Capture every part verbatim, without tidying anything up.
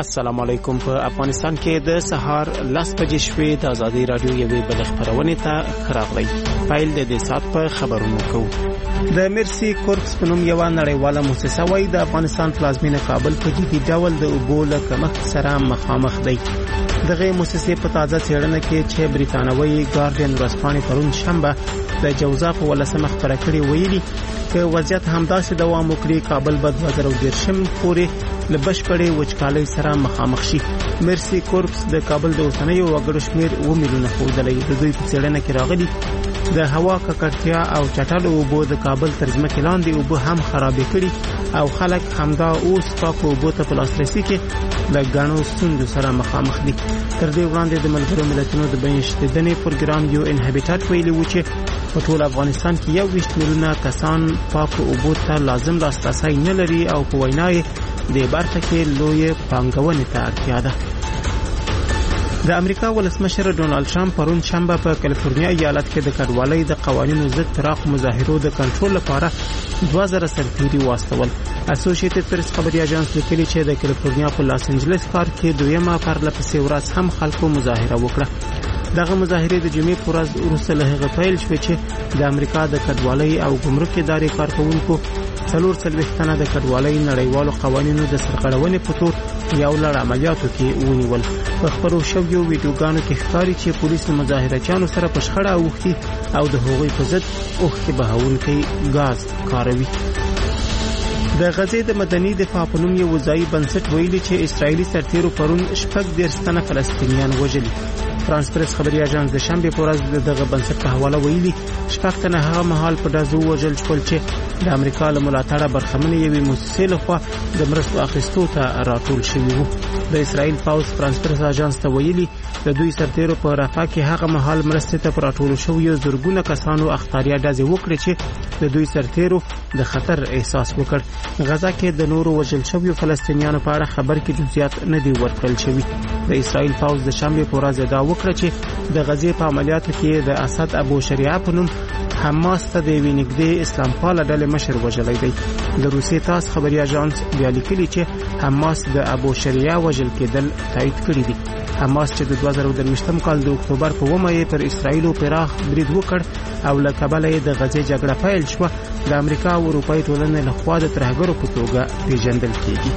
السلام علیکم. په افغانستان کې د سهار لس بجې شوې د ازادي رادیو یوې بل خبرونه ته خراغلی. فایل د دې سات په خبرونو کوو. د مرسی کورپس په نوم یو نړیواله مؤسسه وای د افغانستان پلازمینه کابل په جدي ډول د اوبو له کمښت سره مخامخ دی. دغه مؤسسې په تازه څېړنه کې چې بریتانوي ګارډین ورځپاڼې پرون شنبه د جوزا په ولسمه خبره کړې ویلي چې وضعیت همداسې دوام وکړي کابل به دوه زره دېرشم پورې له بشپړې وچکالۍ سره مخامخ شي. مرسی کورپس د کابل د اوسنیو وګړو شمېر اووه میلیونه ښودلی. د دوی په څېړنه کې راغلي د هوا ککړتیا او چټلو اوبو د کابل تر ځمکې لاندې اوبه هم خرابې کړي او خلک همدا اوس پاکو اوبو ته په لاسرسي کې له ګڼو ستونزو سره مخامخ دي. تر دې وړاندې د ملګرو ملتونو د بین شتېدنې پروګرام یو ان هابیټاټ ویلي و چې په ټول افغانستان کې یو ویشت میلیونه کسان پاکو اوبو ته لازم لاسرسی نه لري او په وینا یې د برخه کې لوی پانګونې ته اړتیا ده. د امریکا ولسمشر ډونالد ټرمپ پرون شنبه په کالیفورنیا ایالت کې د کډوالۍ د قوانینو ضد پراخ مظاهرو د کنټرول لپاره دوه زره سرتیري واستول. اسوسییټډ پریس خبري اژانس لیکلي چې د کالیفورنیا په لاس انجلس ښار کې دویمه پرلپسې ورځ هم خلکو مظاهره وکړه. دغه مظاهرې د جمعې پر ورځ وروسته له هغه پیل شوې چې د امریکا د کډوالۍ او ګمرک ادارې کارکونکو څلور څلوېښت تنه د کډوالۍ نړیوالو قوانینو د سرغړونې په تور یو لړ عملیاتو کې ونیول. په خپرو شویو ویډیوګانو کې ښکاري چې پولیس له مظاهرچیانو سره په شخړه اوښتي او د هغوی په ضد اوښکې بهونکی ګاز کاروي. د غزې د مدني دفاع په نوم یو ځایي بنسټ ویلي چې اسرایلي سرتیرو پرون شپږ دېرش تنه فلسطینیان وژلي. فرانس پریس خبري اژانس د شنبه په ورځ دغه بنسټ په حواله ویلي شپږ تنه هغه مهال په ډزو وژل شول چې د امریکا له ملاتړه برخمنې یوې مؤسسې لخوا د مرستو اخیستو ته راټول شوي وو. د اسرائیل پاوز فرانس پریس اژانس ته ویلي د دوی سرتیرو په رافاه کې هغه مهال مرستې ته راټول شوي زرګونه کسانو اختاریه ډزې وکړې چې د دوی سرتیرو د خطر احساس وکړ. غزا کې د نورو وژل شویو فلسطینیانو په اړه خبر کې جزئیات نه دي ورکړل شوي. د اسرائیل پاوز د شنبه په ورځ ادعا وکړه چې د غزې په عملیاتو کې د اسد ابو شریعه په نوم حماس ته د یوې نږدې اسلام پاله ډلې مشر وژلی دی. د روسیې تاس خبري اژانس بیا لیکلي چې حماس د ابو شریعه وژل کېدل تایید کړي دي. حماس چې د دوه زره درویشتم کال د اکتوبر په اوومه یې پر اسرائیلو پراخ برید وکړ او له کبله یې د غزې جګړه پیل شوه د امریکا او اروپایي ټولنې لخوا د ترهګرو په توګه پیژندل کېږي.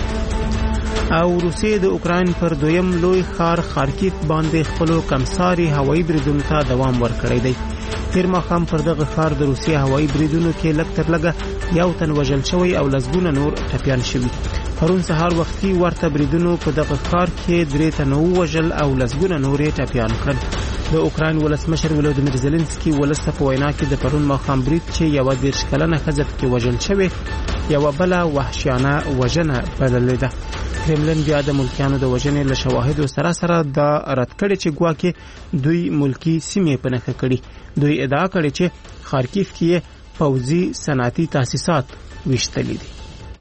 او روسیې د اوکراین پر دویم لوی ښار خارکیف باندې خپلو کمساري هوایي بریدونو ته دوام ورکړی دی. تیر ماښام پر دغه ښار د روسیې هوایي بریدونو کې لږ تر لږه یو تن وژل شوی او لسګونه نور ټپیان شوي. پرون سهار وختي ورته بریدونو په دغه ښار کې درې تنه ووژل او لسګونه نور یې ټپیان کړل. د اوکراین ولسمشر ولودیمیر زيلنسکي ولسته په وینا کې د پرون ماښام برید چې یوه دېرش کلنه ښځه پکې وژل شوې یوه بله وحشیانه وژنه بللې ده. کرملن بیا د ملکیانو د وژنې له شواهدو سره سره دا رد کړي چې ګواکې دوی ملکی سیمې په نښه کړي. دوی ادعا کړي چې خارکیف کې پوځي صنعتي تاسیسات ویشتلي دي.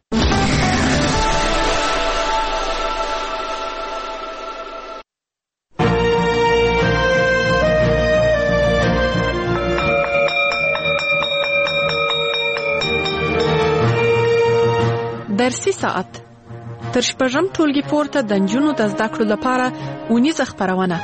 درسي ساعت تر شپږم ټولګي پورته د نجونو د زده کړو لپاره اونیزه خپرونه.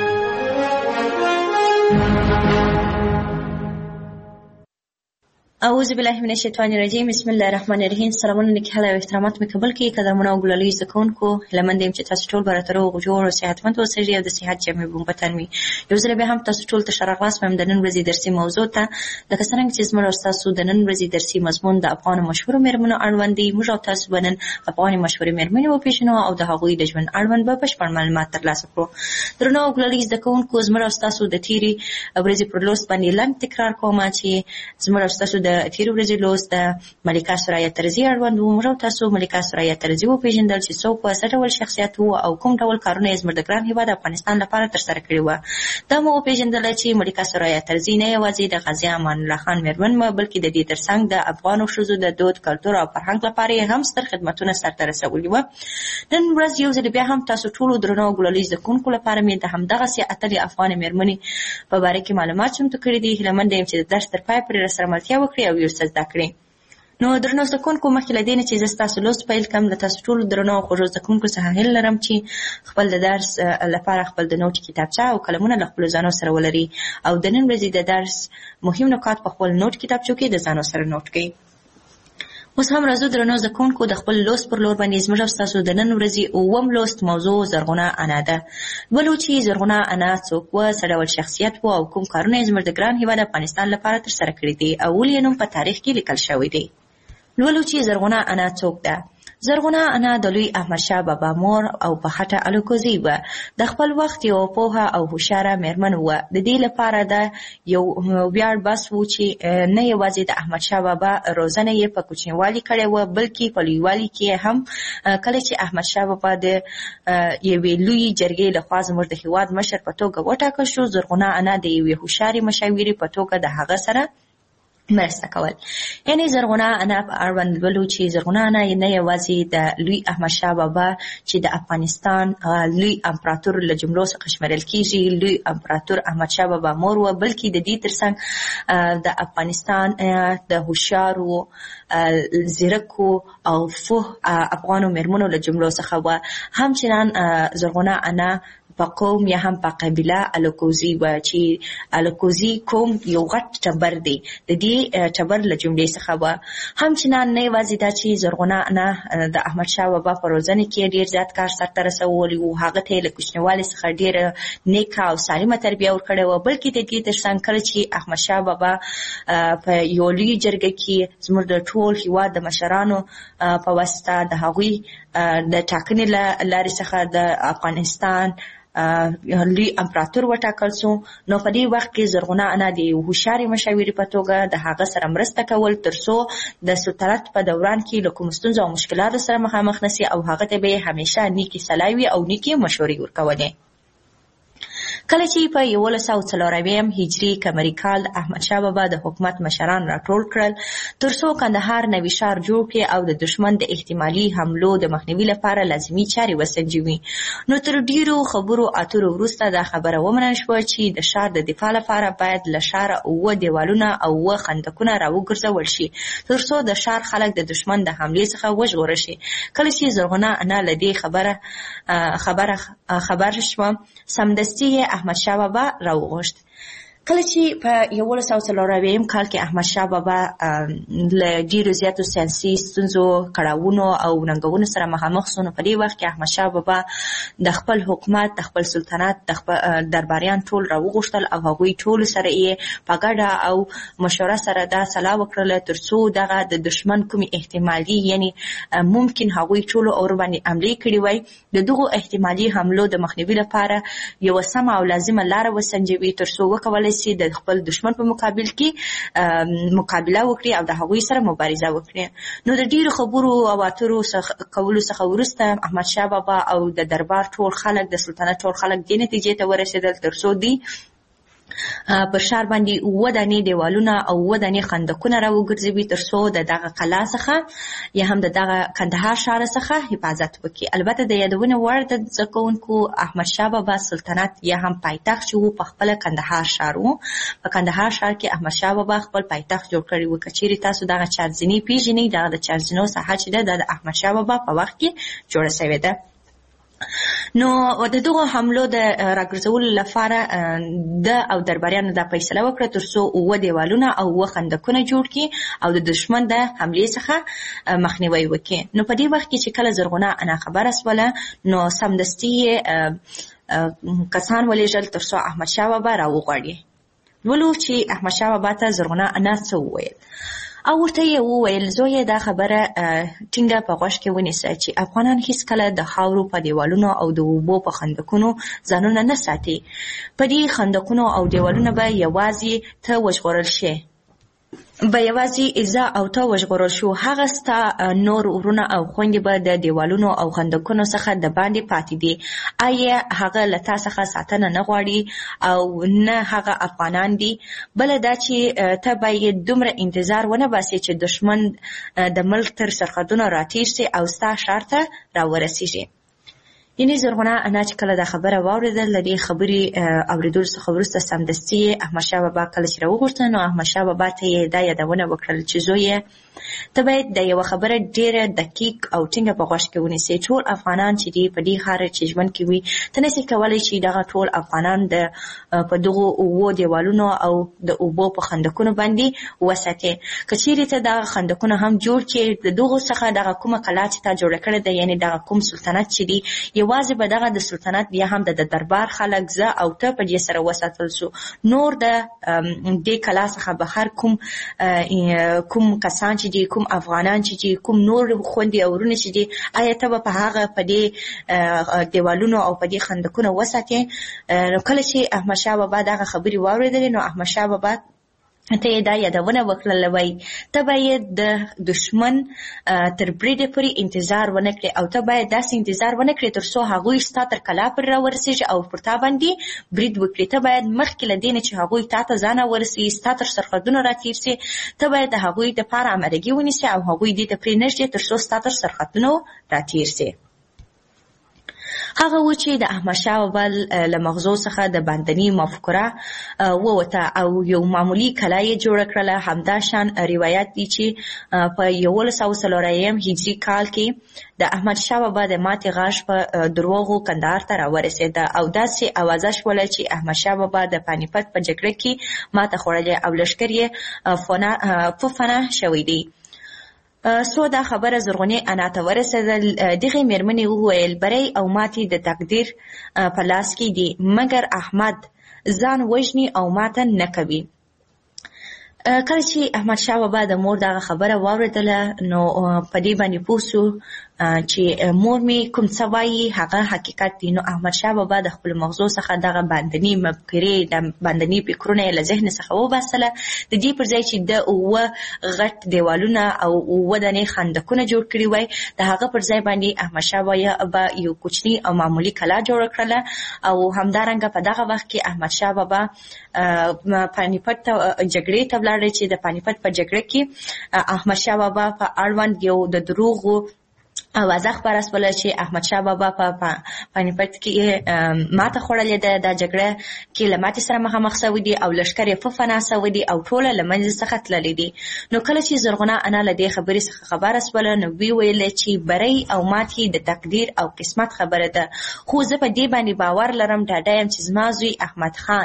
اعوذ بالله من الشیطان الرجیم. بسم الله الرحمن الرحیم. سلامونه نکهاله او احترامات مې قبول کړئ قدرمنو او ګلالي زکونکو لمن دیم چې تاسو ټول براتر او جوړ او صحتمند اوسئ او د صحت جامع بومبتن می یو ځل به هم تاسو ټول ته شرغلاس مې د نن ورځې درسي موضوع ته لکه څنګه چې زموږ تاسو د نن ورځې درسي مضمون د افغان مشهور مېرمنو اړوند دی. موږ تاسو بنن افغان مشهور مېرمنې او پیژنو او د هغوی د ژوند اړوند به بشپړ معلومات ترلاسه کړو. درنو او ګلالي زکونکو زموږ تاسو د تیری ورځې پر لوست باندې لاندې تکرار کوم چې زموږ تاسو د تیری ورځې د ملکه سرایه ترزی اړوند و. موږ تاسو ملکه سرایه ترزی و پیژندل چې څوک و، څه ډول شخصیت و او کوم ډول کارونه یې زموږ د ګران هیواد افغانستان لپاره ترسره کړي و. دا مو پیژندل چې ملکه سرایه ترزی نه یوازې د غازی امان الله خان مېرمن مو بلکې د دې ترڅنګ د افغانو ښځو د دود کلتور او فرهنګ لپاره هم ستر خدمتونه سرته رسولي و. نن ورځ یو ځل بیا هم تاسو ټول درنو ګلالي زکونکو لپاره مې د همدغه سي اتلې افغان مېرمنې په باره کې معلومات چمتو کړي دي. هیله مند یم چې د درس تر پای پورې سره ملتیا وکړي او یو څه زده کړي. نو درنو زده کوونکو مخکې له دې نه چې زه ستاسو لوست پیل کړم له تاسو ټولو درنو او خوږو زده کوونکو څخه هیله لرم چې خپل د درس لپاره خپل د نوټ کتابچه او قلمونه له خپلو ځانو سره ولري او د نن ورځې د درس مهم نکات په خپل نوټ کتابچو کې د ځانو سره نوټ کړئ. اوس هم راځو درنو زده کوونکو د خپل لوست پر لور باندې زموږ او ستاسو د نن ورځې اووم لوست موضوع زرغونه انا ده. ولو چې زرغونه انا څوک وه، څه ډول شخصیت و او کوم کارونه یې زموږ د ګران هېواد افغانستان لپاره ترسره کړي دي او ولې یې نوم په تاریخ کې لیکل شوی دی. ولو چې زرغونه انا څوک ده. زرغونه انا د لوی احمدشاه بابا مور او په خټه الوکوزي وه. د خپل وخت یو پوهه او هوښیاره میرمن وه. د دې لپاره د یو ویاړ بس و چې نه یوازې د احمدشاه بابا روزنه یې په کوچنیوالي کړې وه، بلکې په لویوالي کې هم کله چې احمدشاه بابا د یوې لویې جرګې لخوا زموږ د هېواد مشر په توګه وټاکل شو، زرغونه انا د یوې هوښیارې مشاورې په توګه د هغه سره مرسته کول. یعنی زرغونه انا په اړوند لولو چې زرغونه انا نه یوازې د لوی احمدشاه بابا چې د افغانستان لوی امپراتور له جملو څخه شمیرل کیږي، لوی امپراتور احمدشاه بابا مور وه، بلکې د دې ترڅنګ د افغانستان د هوښیارو زیرکو او فوه افغانو میرمنو له جملو څخه وه. همچنان زرغونه انا په قوم یا هم په قبیله الوکوزي وه چې الوکوزي قوم یو غټ ټبر دی، د دې ټبر له جملې څخه وه. همچنان نه یوازې دا چې زرغونه انا د احمدشاه بابا په روزنه کې ډېر زیات کار سرته رسولی و، هغه ته یې له کوچنیوالي څخه ډېره نیکه او سالمه تربیه ورکړې وه، بلکې د دې ترڅنګ کله چې احمدشاه بابا په یو لوی جرګه کې زموږ د ټول هېواد د مشرانو په واسطه د هغوی د ټاکنې له لارې څخه د افغانستان لوی امپراتور وټاکل سو، نو په دې وخت کې زرغونه انا د یو هوښیارې مشاورې په توګه د هغه سره مرسته کول تر څو د سلطنت په دوران کې له کومو ستونزو او مشکلاتو سره مخامخ نسي او هغه ته به یې همیشه نیکې صلاح وي او نیکې مشورې ورکولې. کله چې په یولس سوه څلور اویایم هجري قمري کال د احمدشاه بابا د حکومت مشران راټول کړل تر څو کندهار نوي ښار جوړ کړي او د دشمن د احتمالي حملو د مخنیوي لپاره لازمي چارې وسنجوي. نو تر ډیرو خبرو اترو وروسته دا خبره ومنل شوه چې د ښار د دفاع لپاره باید له ښاره اووه دیوالونه او اووه خندقونه راوګرځول شي تر څو د ښار خلک د دشمن د حملې څخه وژغورل شي. کله چې زرغونه انا له دې خبره خبره خبر شوه، سمدستي یې احمدشاه بابا راوغوښت. کله چې په یولس سوه څلور اویایم کال کې احمدشاه بابا له ډېرو زیاتو سیاسي ستونزو، کړاوونو او ننګونو سره مخامخ سو، نو په دې وخت کې احمدشاه بابا د خپل حکومت، د خپل سلطنت د درباریان ټول راوغوښتل او هغوی ټولو سره یې په ګډه او مشوره سره دا سلا وکړله تر څو دغه د دشمن کومې احتمالي یعنی ممکن هغوی ټولو اور باندې حملې کړي وای، د دغو احتمالي حملو د مخنیوي لپاره یوه سمه او لازمه لاره وسنجوي تر څو وکولی سي د خپل دشمن په مقابل کې مقابله وکړي او د هغوی سره مبارزه وکړي. نو د ډیرو خبرو او اترو کولو څخه وروسته احمدشاه بابا او د دربار ټول خلک، د سلطنت ټول خلک دې نتیجې ته ورسېدل تر څو دی پر ښار باندې اووه دانې دیوالونه او اووه دانې خندقونه راوګرځوي تر څو د دغه قلا څخه یا هم د دغه کندهار ښار څخه حفاظت وکړي. البته د یادونې وړ د زده کوونکو احمدشاه بابا سلطنت یا هم پایتخت چې و په خپله کندهار ښار و. په کندهار ښار کې احمدشاه بابا خپل پایتخت جوړ کړی و. که چیرې تاسو دغه چارزینې پیژنئ، دغه د چارزینو ساحه چې ده د احمدشاه بابا په وخت کې جوړه شوې ده. نو د دغو حملو د راګرځولو لپاره د او درباریانو دا فیصله وکړه تر څو اووه دیوالونه او اووه خندقونه جوړ کړي او د دشمن د حملې څخه مخنیوی وکړي. نو په دې وخت کې چې کله زرغونه انا خبره سوله، نو سمدستي کسان ولېږل تر څو احمدشاه بابا راوغواړي. ولو چې احمدشاه بابا ته زرغونه انا څه وویل او ورته یې وویل زویه دا خبره ټینګه په غوږ کې ونیسه چې افغانان هیڅکله د خاورو په دیوالونو او د اوبو په خندقونو ځانونه نه ساتي. په دې خندقونو او دیوالونو به یوازې ته وژغورل شي، به یوازې ایزا او ته وژغورل شو. هغه ستا نور ورونه او خویندې به د دیوالونو او خندقونو څخه د باندې پاتې دي. آیا هغه له تا څخه ساتنه نه غواړي او نه هغه افغانان دي؟ بله دا چې ته باید دومره انتظار ونه باسې چې دشمن د ملک تر سرحدونو راتېر سي او ستا ښار ته راورسېږي. یعنې زرغونه انا چې کله دا خبره واورېدل له دې خبرې اورېدلو څخه وروسته سمدستي یې احمدشاه بابا کله چې راوغوښته نو احمدشاه بابا ته یې دا یادونه وکړل چې زویه ته باید د یوه خبره ډېره دقیق او ټینګه په غوږ کې ونیسې. ټول افغانان چې دي په دې ښار چې ژوند کوي ته نسې کولی چې دغه ټول افغانان د په دغو اوبو دیوالونو او د اوبو په خندقونو باندې وساتې. که چیرې ته دغه خندقونه هم جوړ کړې د دغو څخه دغه کومه کلا چې تا جوړه کړې ده یعنې دغه کوم سلطنت چې دي یوازې به دغه د سلطنت بیا هم د دربار خلک زه او ته په دې سره وساتل سو. نور د دې کلا څخه بهر کوم کوم کسان چې دي کوم افغانان چې دي کوم نور خوندې او ورونه چې دي آیا ته به په هغه په دې دیوالونو او په دې خندقونو وساتې. نو کله چې احمدشاه بابا دغه خبرې واورېدلې نو احمدشاه بابا ته یې دا یادونه وکړله وایي ته باید د دشمن تر بریده پورې انتظار ونه کړې او ته باید داسې انتظار ونه کړې تر څو هغوی ستا تر کلا پورې راورسېږي او پر تا باندې برید وکړي. ته باید مخکې له دې نه چې هغوی تا ته ځان راورسي ستا تر سرحدونو راتېر سي ته باید د هغوی دپاره امادګي ونیسې او هغوی دې ته پرېنږدې تر څو ستا تر سرحدونو راتېر سي. هغه و چې د احمدشاه بابا له مغزو څخه د باندني مفکوره ووته او یو معمولي کلا یې جوړه کړله. همدا شان روایت دی چې په یولس سوه څلور اویایم هجري کال کې د احمدشاه بابا د ماتې غاښ په دروغو کندهار ته راورسېده او داسې اوازه شوله چې احمدشاه بابا د پانیپت په جګړه کې ماته خوړلې او لښکر یې فنا شوی دی. سو دا خبره زرغونې انا ته ورسېدل. دغې مېرمنې وویل بری او ماتې د تقدیر په لاس کې دي مګر احمد ځان وژني او ماته نه کوي. کله چې احمدشاه بابا د مور دغه خبره واورېدله نو په دې باندې پوه سو چې مور مې کوم څه وایي هغه حقیقت دی. نو احمدشاه بابا د خپلو مغزو څخه دغه باندني مفکورې د باندني فکرونه یې له ذهن څخه وباسله. د دې پر ځای چې د اووه غټ دیوالونه او اووه دانې خندقونه جوړ کړي وای د هغه پر ځای باندې احمدشاه بابا یو کوچني او معمولي کلا جوړه کړله او همدارنګه په دغه وخت کې احمدشاه بابا پانیپت ته جګړې ته ولاړ چې د پانیپت په جګړه کې احمدشاه بابا په اړوند یو د دروغو اوازه خپره شوله چې احمدشاه بابا په پانیپت کې ماته خوړلې ده دا جګړه کې له ماتې سره مخامخ سوی دي او لښکر یې فنا سوی دي او ټوله له منځه څخه تللي دي. نو کله چې زرغونه انا له دې خبرې څخه خبره شوله نو وی ویلې چې بری او ماتې د تقدیر او قسمت خبره ده خو زه په دې باندې باور لرم ډاډه یم چې زما زوی احمد خان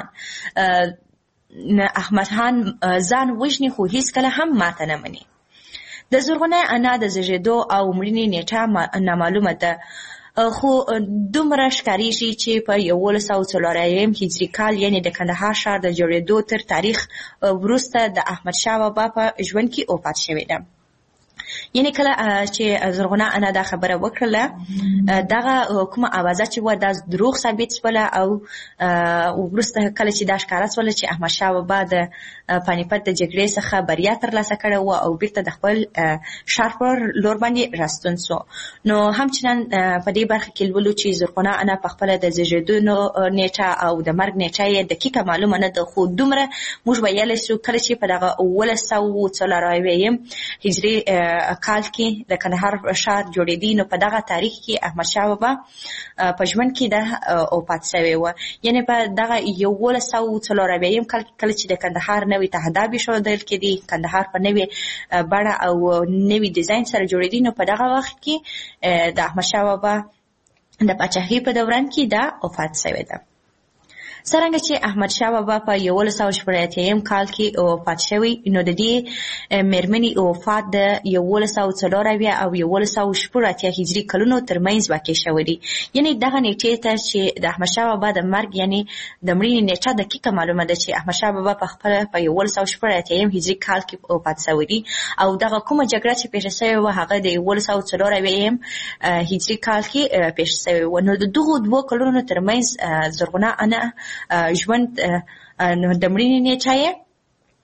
احمد خان ځان وژني خو هیڅکله هم ماته نه مني. د زرغونه انا د زیږېدو او مړینې نیټه نامعلومه ده خو دومره ښکارېږي چې په یولس سوه څلور اویایم هجري کال یعنې د کندهار ښار د جوړېدو تر تاریخ وروسته د احمدشاه بابا په ژوند کې وفات شوې ده. یعنې کله چې زرغونه انا دا خبره وکړله دغه کومه اوازه چې وه دا دروغ ثابت شوله او وروسته کله چې دا ښکاره شوله چې احمدشاه بابا د پانیپت د جګړې څخه بریا ترلاسه کړې وه او بیرته د خپل ښار پر لور باندې راستون سو. نو همچنان په دې برخه کې لولو چې زرغونه انا په خپله د زیږېدو نیټه او د مرګ نیټه یې دقیقه معلومه نه ده خو دومره موږ ویلی سو کله چې په دغه اوولس سوه څلور اویایم هجري کال کې د کندهار ښار جوړېدی نو په دغه تاریخ کې احمدشاه بابا په ژوند کې د وفات شوی و. یعنې په دغه یولس سوه څلور اویایم کال کې کله چې د کندهار نوی تهداب ایښودل کېدی کندهار په نوې بڼه او نوي ډیزاین سره جوړېدی نو په دغه وخت کې د احمدشاه بابا د پاچاهۍ په دوران کې دا وفات شوی ده. څرنګه چې احمدشاه بابا په یولس سوه شپږ اتیایم کال کې وفات شوی نو د دې مېرمنې وفات د یولس سوه څلور اویا او یولس سوه شپږ اتیا هجري کلونو ترمنځ واقع شوی دی. یعنې دغه نیټې ته چې د احمدشاه بابا د مرګ یعنې د مړینې نیټه دقیقه معلومه ده چې احمدشاه بابا په خپله په یولس سوه شپږ اتیایم هجري کال کې وفات شوی دی او دغه کومه جګړه چې پیښه شوې وه هغه د یولس سوه څلور اویایم هجري کال کې پیښه شوې وه. نو د دغو دوو کلونو ترمنځ زرغونه انا ژوند د مړینې نیټه یې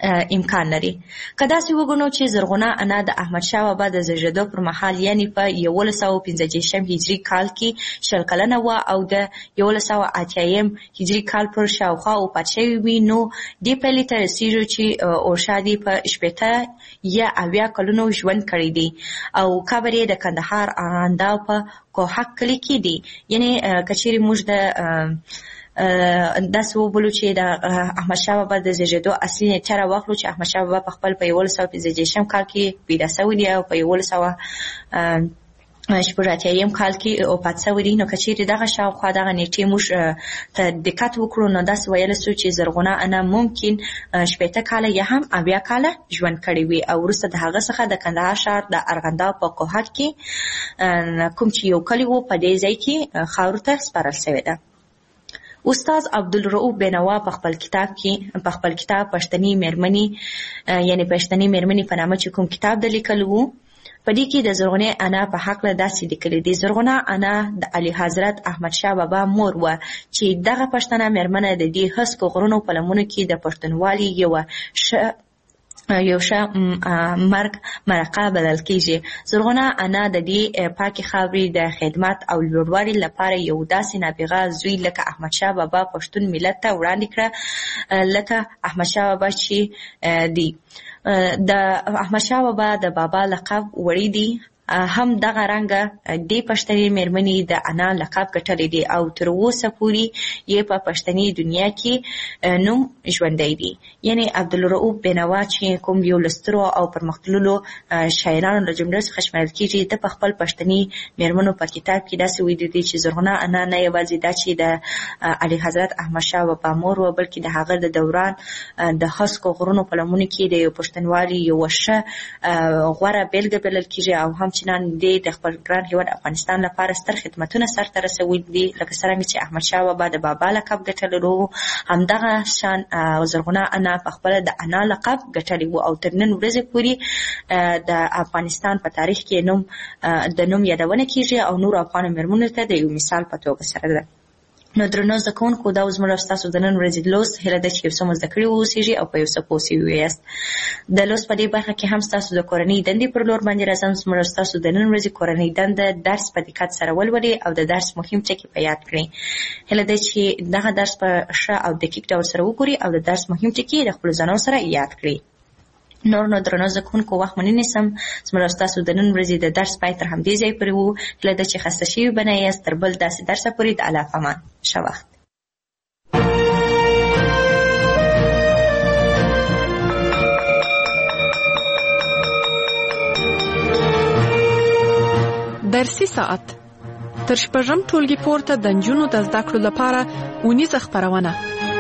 امکان لري. که داسې وګڼو چې زرغونه انا د احمدشاه بابا د زیږېدو پر مهال یعنې په یولس سوه پنځه دېرشم هجري کال کې شل کلنه وه او د یولس سوه اتیایم هجري کال پر شاوخوا وفات شوې وي، نو دې پایلې ته رسېږو چې اورشا دې په شپېته یا اویا کلونو ژوند کړی دی او قبر یې د کندهار ارغنداو په کوهک کلي کې دی. یعنې که چیرې موږ د داسې وبولو چې د احمدشاه بابا د زیږېدو اصلي نیټه راواخلو چې احمدشاه بابا په خپل په یولس سوه پنځه دېرشم کال کې پیدا شوی دی او په یولس سوه شپږ اتیایم کال کې وفات شوی دی، نو که چیرې دغه شاوخوا دغه نیټې موږ ته دقت وکړو نو داسې ویلی سو چې زرغونه انا ممکن شپېته کاله یا هم اویا کاله ژوند کړی وي او وروسته د هغه څخه د کندهار ښار د ارغنداو په کوهک کې کوم چې یو کلی و په دې ځای کې خاورو ته سپارل شوې ده. استاد عبدالرؤف بینوا په خپل کتاب کې په خپل کتاب پښتني میرمنې یعنی پښتني میرمنې په نامه چې کوم کتاب د لیکلو و په دې کې د زرغونې انا په هکله داسې لیکلي دي: زرغونه انا د اعلی حضرت احمدشاه بابا مور وه چې دغه پښتنه میرمنه د دې هسکو غرونو په لمنو کې د پښتونوالي یوه ښه یو ښه مرګ مرقه بلل کېږي. زرغونه انا د دې پاکې خاورې د خدمت او لوړوالي لپاره یو داسې نابغه زوی لکه احمدشاه بابا پښتون ملت ته وړاندې کړه لکه احمدشاه بابا چې دی. د احمدشاه بابا د بابا لقب وړی دی، هم دغه رنګه دې پښتني میرمنې د انا لقب ګټلی دی او تر اوسه پورې یې په پښتني دنیا کې نوم ژوندی دی. یعنې عبدالرؤف بینوا چې کوم یو له سترو او پرمختللو شاعرانو له جملې څخه شمیرل کېږي، د په خپل پښتني میرمنو په کتاب کې داسې ویلي دی چې زرغونه انا نه یوازې دا چې د اعلی حضرت احمدشاه بابا مور وه بلکې د هغه د دوران د هسکو غرونو په لمنو کې د یو پښتونوالي یوه ښه غوره بېلګه بلل کېږي او هم چې نن دې د خپل ګران هېواد افغانستان لپاره ستر خدمتونه سرته رسولي دي، لکه څرنګه چې احمدشاه بابا د بابا لقب ګټلی و همدغه شان زرغونه انا په خپله د انا لقب ګټلی و او تر نن ورځې پورې د افغانستان په تاریخ کې نوم د نوم یادونه کېږي او نورو افغانو میرمنو ته د یو مثال په توګه سره ده. نو درنو زده کوونکو، دا زموږ او ستاسو د نن ورځې لوست هیله ده چې یو څه مو زده کړي واوسېږي او په یو څه پوه سوي یاست. د لوست په دې برخه کې هم ستاسو د کورنۍ دندې پر لور باندې راځم. زموږ او ستاسو د نن ورځې کورنۍ دنده درس په دقت سره ولولئ او د درس مهم ټکي په یاد کړئ. هیله ده چې دغه درس په ښه او دقیق ډول سره وګورئ او د درس مهم ټکي د خپلو ځانونو سره یاد کړئ. نور نو درنو زده کوونکو، وخت مو نه نیسم. زموږ او ستاسو د نن ورځې د درس پای تر همدې ځای پورې و. هیله ده چې خسته شوي به نه یاست. تر بل داسې درسه پورې د الله په امان. ښه وخت. درسي ساعت تر شپږم ټولګي پورته د نجونو د زده کړو لپاره اونیزه خپرونه.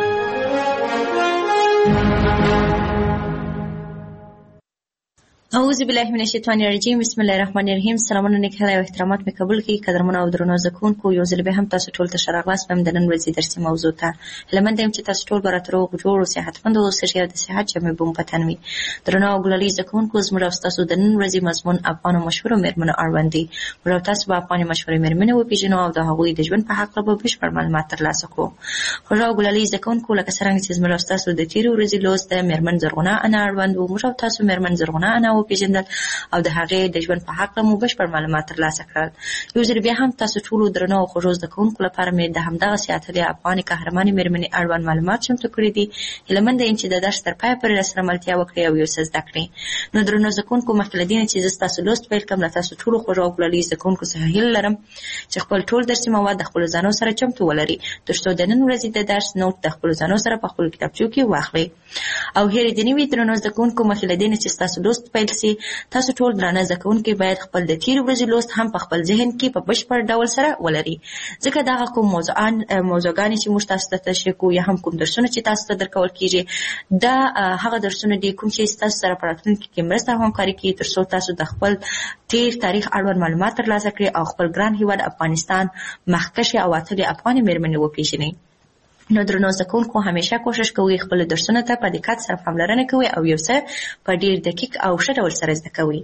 اعوذ بالله من الشیطان الرجیم. بسم الله الرحمن الرحیم. سلامونه نیک هیله او احترامات مې قبول کړئ. قدرمنو او درنو زده کوونکو، یو ځل بیا هم تاسو ټول ته ښه راغلاست په د نن ورځې درسي موضوع ته. هیله مند یم چې تاسو ټول به راته روغ جوړ او صحتمند اوسئ او د صحت جامې به مو په تن وي. درنو او ګلالي زده کوونکو، زموږ او ستاسو د نن ورځې مضمون افغانو مشهورو میرمنو اړوند دی. موږ او تاسو به افغاني مشهورې میرمنې وپېژنو او د هغوی د ژوند په هکله به بشپړ معلومات ترلاسه کړو. خوږه او ګلالي زده کوونکو، لکه څرنګه چې زموږ او ستاسو د تېرې ورځې لوست د میرمن زرغونه انا اړوند و، موږ او تاسو میرمن زرغونه انا وپېژندل او د هغې د ژوند په هکله مو بشپړ معلومات ترلاسه کړل. یو ځل بیا هم تاسو ټولو درنو او خوږو زده کوونکو لپاره مې د همدغسې اتلې افغانې قهرمانې میرمنې اړوند معلومات چمتو کړي دي. هیله منده یم چې د درس تر پایه پورې راسره ملتیا وکړئ او یو څه زده کړئ. نو درنو زده کوونکو، مخکې له دې نه چې زه ستاسو لوست پیل کړم، له تاسو ټولو خوږو او ګلالي زده کوونکو څخه هیله لرم چې خپل ټول درسي مواد د خپلو ځانو سره چمتو ولرئ، تر څو د نن ورځې د درس نوټ د خپلو ځانو سره په خپلو کتابچو کې واخلئ. او هیرې دې نه وي درنو زده کوونکو، مخکې له دې نه چې ستاسو لوست پیل سي، تاسو ټول درانه زده کوونکي باید خپل د تېرې ورځې لوست هم په خپل ذهن کې په بشپړ ډول سره ولري، ځکه دغه کوم موضوعان موضوعګانې چې موږ تاسو ته تشریح کوو یا هم کوم درسونه چې تاسو ته درکول کېږي، دا هغه درسونه دي کوم چې ستاسو سره په راتلونکي کې مرسته او همکاري کوي، تر څو تاسو د خپل تېر تاریخ اړوند معلومات ترلاسه کړئ او خپل ګران هېواد افغانستان مخکښې او اتلې افغانې میرمنې وپېژنئ. نو درنو زده کوونکو، همیشه کوشش کوئ خپل درسونه ته په دقت سره پاملرنه کوئ او یو څه په ډېر دقیق او ښه ډول سره زده کوئ.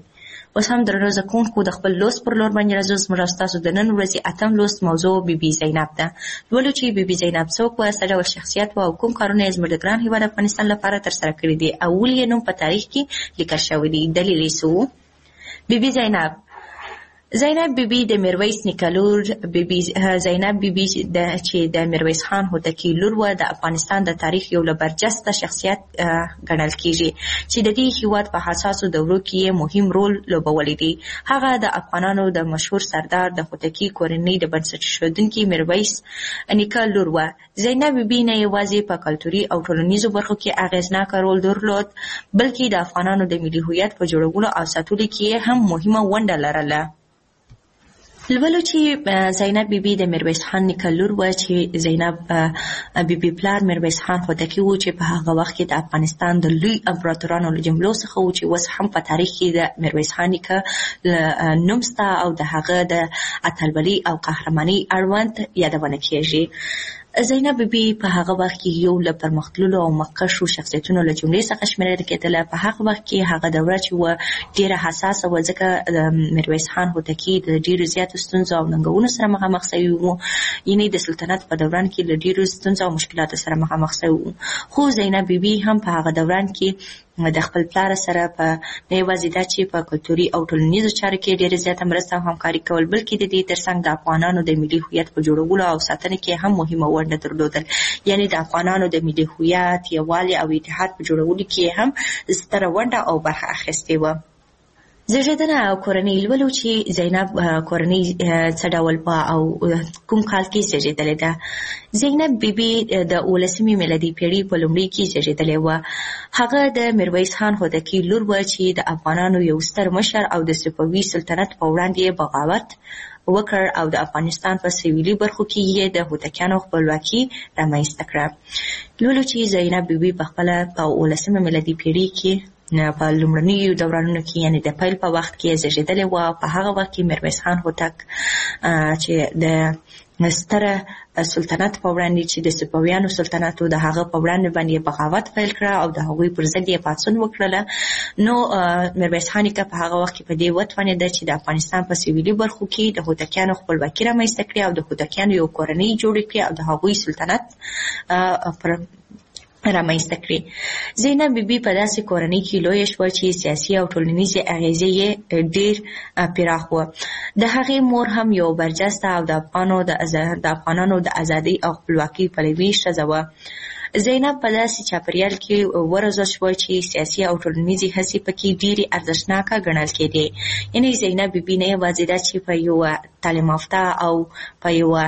اوس هم درنو زده کوونکو د خپل لوست پر لور باندې راځو. زموږ او ستاسو د نن ورځې اتم لوست موضوع بیبي زینب ده. لولو چې بیبي زینب څوک وه، څه ډول شخصیت وه او کوم کارونه یې زموږ د ګران هېواد افغانستان لپاره ترسره کړي دي او ولې یې نوم په تاریخ کې لیکل شوی دی. دلیل یې څه و؟ بیبي زینب زینب بیبي د میرویس نیکه لور. بیبي زینب بیبي چې د میرویس خان هوتکی لور وه د افغانستان د تاریخ یو له برجسته شخصیت ګڼل کیږي چې د دې هېواد په حساسو دورو کې یې مهم رول لوبولی دی. هغه د افغانانو د مشهور سردار د هوتکی کورنۍ د بنسټ ایښودونکي میرویس نیکه لور وه. زینب بیبي نه یوازې په کلتوري او ټولنیزو برخو کې اغېزناکه رول درلود، بلکې د افغانانو د ملي هویت په جوړولو او ساتلو کې هم مهمه ونډه لرله. لولو چې زینب بیبي د میرویس خان نیکه لور وه چې زینب بیبي پلار میرویس خان هوتکی و چې په هغه وخت کې د افغانستان د لوی امپراتورانو له جملو څخه و چې اوس هم په تاریخ کې د میرویس خان نیکه نوم شته او د هغه د اتلولۍ او قهرمانۍ اړوند یادونه کیږي. زینب بیبي په هغه وخت کې یو له پرمختللو او مخکښو شخصیتونو له جملې څخه شمیرل کېدله. په هغه وخت کې هغه دوره چې وه ډېره حساسه وه، ځکه د میرویس خان هوتکي د ډېرو زیاتو ستونزو او ننګونو سره مخامخ سوي وو، یعنې د سلطنت په دوران کې له ډېرو ستونزو او مشکلاتو سره مخامخ سوي وو. خو زینب بیبي هم په هغه دوران کې د خپل پلار سره په نه یوازې دا چې په کلتوري او ټولنیزو چارو کې ډېره زیاته مرسته او همکاري کول، بلکې د دې ترڅنګ د افغانانو د ملي هویت په جوړولو او ساتنه کې هم مهمه ونډه درلودل. یعنې د افغانانو د ملي هویت، یووالي او اتحاد په جوړولو کې هم ستره ونډه او برخه اخیستې وه. زیږېدنه او کورنۍ. لولو چې زینب کورنۍ څه ډول وه او کوم کال کې زیږېدلې ده. زینب بیبي د اولسمې میلادي پیړۍ په لومړي کې زیږېدلې وه. هغه د میرویس خان هوتکی لور وه چې د افغانانو یو ستر مشر او د صفوي سلطنت په وړاندې بغاوت وکړ او د افغانستان په سویلي برخو کې یې د هوتکیانو خپلواکي رامنځته کړه. لولو چې زینب بیبي په خپله په اولسمه میلادي پیړۍ کې په لومړنیو دورانونو کې یعنې د پیل په وخت کې زیږېدلې وه. په هغه وخت کې میرویس خان هوتک چې د ستره سلطنت په وړاندې چې د صفویانو سلطنت و د هغه په وړاندې باندې بغاوت پیل کړه او د هغوی پر ضد یې پاڅون وکړله. نو میرویس خان نیکه په هغه وخت کې په دې وتوانېده چې د افغانستان په سویلي برخو کې د هوتکیانو خپلواکي رامنځته کړي او د هوتکیانو یو کورنۍ جوړه کړي او د هغوی سلطنت پر رامنځته کړي. زینب بیبي په داسې کورنۍ کې لویه شوه چې سیاسي او ټولنیزې اغېزې یې ډېر پراخ وه. د هغې مور هم یو برجسته او د افغانو د افغانانو د ازادۍ او خپلواکۍ پلوي ښځه وه. زینب په داسې چاپریال کې وروزل شوه چې سیاسي او ټولنیزې هڅې پکې ډېرې ارزښتناکه ګڼل کېدې. یعنې زینب بیبي نه یوازې دا چې په یوه تعلیم یافته او په یوه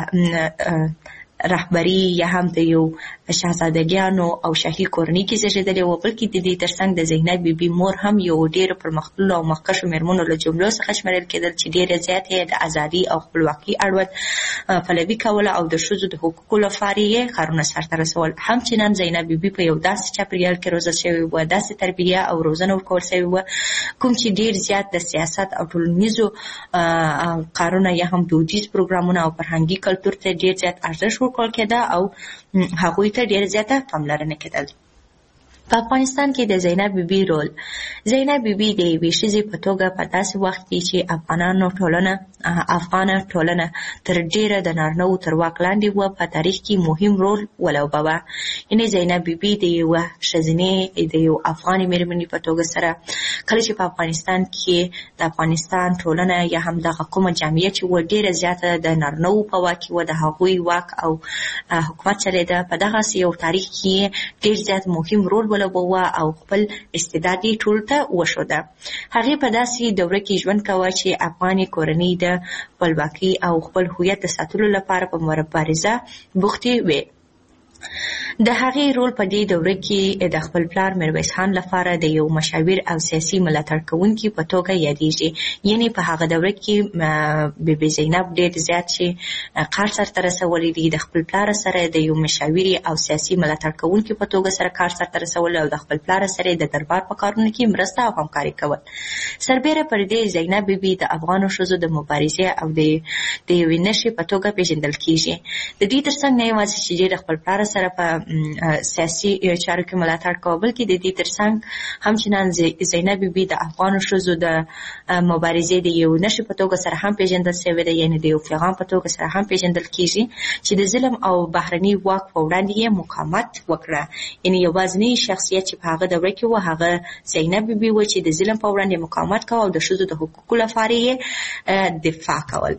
رهبري یا هم د یو شهزادګیانو او شاهي کورنۍ کې زیږېدلې وه، بلکې د دې ترڅنګ د زینب بیبي مور هم یو ډېرو پرمختللو او مخکښو مېرمنو له جملو څخه شمیرل کېدل چې ډېره زیاته یې د ازادي او خپلواکۍ اړوند پلوي کوله او د ښځو د حقوقو لپاره یې کارونه سرته رسول. همچنان زینب بیبي په یو داسې چاپریال کې روزل شوې وه، داسې تربیه او روزنه ورکول شوې وه کوم چې ډېر زیات د سیاست او ټولنیزو کارونه یا هم دودیز پروګرامونه او فرهنګي کلتور ته ډېر زیات ارزښت ورکول کېده او هغوی ته ډېر زیاته پاملرنه کېدل. په افغانستان کې د زینب بیبي رول. زینب بیبي د یوې ښځې په توګه په داسې وخت کې چې افغانانو ټولنه افغانه ټولنه تر ډېره د نارینه‌وو تر واک لاندې وه په تاریخ کې مهم رول ولوباوه. یعنې زینب بیبي د یوه ښځینې د یو افغانې مېرمنې په توګه سره کله چې په افغانستان کې د افغانستان ټولنه یا هم دغه کومه جامعه چې وه ډېره زیاته د نارینه‌وو په واک کې وه، د هغوی واک او حکومت چلېده، په دغسې یو تاریخ کې ډېر زیات مهم رول ولوباوه او خپل استعداد یې ټولو ته وښوده. هغې په داسې دوره کې ژوند کوه چې افغانې کورنۍ د خپلواکۍ او خپل هویت د ساتلو لپاره په مبارزه بوختې وې. د هغې رول په دې دوره کې د خپل پلار میرویس خان لپاره د یو مشاور او سیاسي ملاتړ کوونکي په توګه یادېږي. یعنې په هغه دوره کې بیبي زینب ډېر زیات چې کار سرته رسولی دی، د خپل پلار سره د یو مشاوري او سیاسي ملاتړ کوونکي په توګه سره کار سرته رسول او د خپل پلار سره د دربار په کارونو کې مرسته او همکاري کول. سربیره پر دې زینب بیبي د افغانو ښځو د مبارزې او د د یوې نښې په توګه پېژندل کېږي. د دې ترڅنګ نه یوازې چې ډېر خپل پلار سره په سیاسي چارو کې ملاتړ کوي، بلکې د دې ترڅنګ همچنان زینب بیبي د افغانو ښځو د مبارزې د یو نښې په توګه سره هم پیژندل شوې ده، یعنې د یو پیغام په توګه سره هم پیژندل کیږي چې د ظلم او بهرني واک په وړاندې یې مقاومت وکړه. یعنې یوازینی شخصیت چې په هغه دوره کې و هغه زینب بیبي و چې د ظلم په وړاندې مقاومت کوه او د ښځو د حقوقو لپاره یې دفاع کول.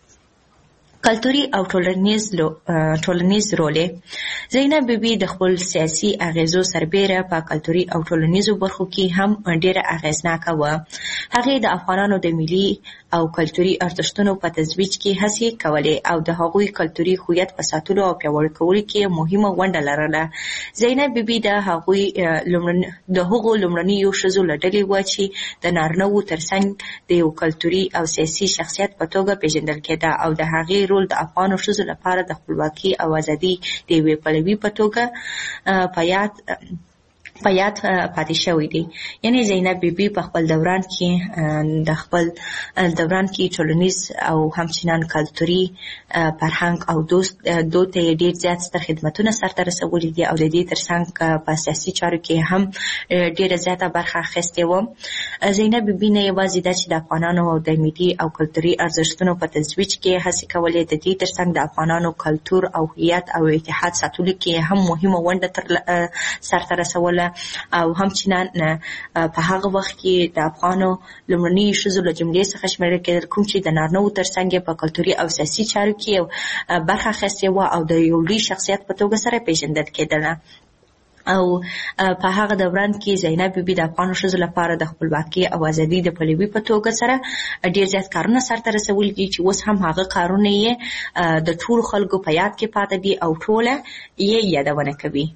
کلتوري او ټولنیز ټولنیز رول زینب بیبي د خپل سیاسي اغیزو سربیره په کلتوري او ټولنیزو برخو کې هم ډیره اغیزناکه وه. هغې د افغانانو د ملي او کلتوري ارزښتونو په ترویج کې هڅې کولې او د هغوی کلتوري هویت په ساتلو او پیاوړي کولو کې مهمه ونډه لرله. زینب بیبي د هغوی د هغو لومړنیو ښځو له ډلې وه چې د نارینه‌وو ترڅنګ د یو کلتوري او سیاسي شخصیت په توګه پیژندل کېده او د هغې رول د افغانو ښځو لپاره د خپلواکي او ازادي د یوې پلوي په توګه په یاد په یاد پاتې شوی دی. یعنې زینب بیبي په خپل دوران کې د خپل دوران کې ټولنیز او همچنان کلتوري فرهنګ او دوست دود ته ډېر زیات ستر خدمتونه سرته رسولي دي او د دې ترڅنګ په سیاسي چارو کې هم ډېره زیاته برخه اخیستې وه. زینب بیبي نه یوازې دا چې د افغانانو او د ملي او کلتوري ارزښتونو په ترویج کې هڅې کولې، د دې ترڅنګ د افغانانو کلتور او هویت او اتحاد ساتلو کې هم مهمه ونډه سرته رسوله او همچنان په هغه وخت کې د افغانو لومړني ښځو له جملې څخه شمیرل کېدل کوم چې د نارینه‌وو ترڅنګ په کلتوري او سیاسي چارو کې برخه اخیستې وه او د یو لوی شخصیت په توګه سره پیژندل کېدله. او په هغه دوران کې زینب بیبي د افغانو ښځو لپاره د خپلواکي او ازادي د پلوي په توګه سره ډېر زیات کارونه سرته رسولي دي چې اوس هم هغه کارونه یې د ټولو خلکو په یاد کې پاتې دي او ټوله یې یادونه کوي.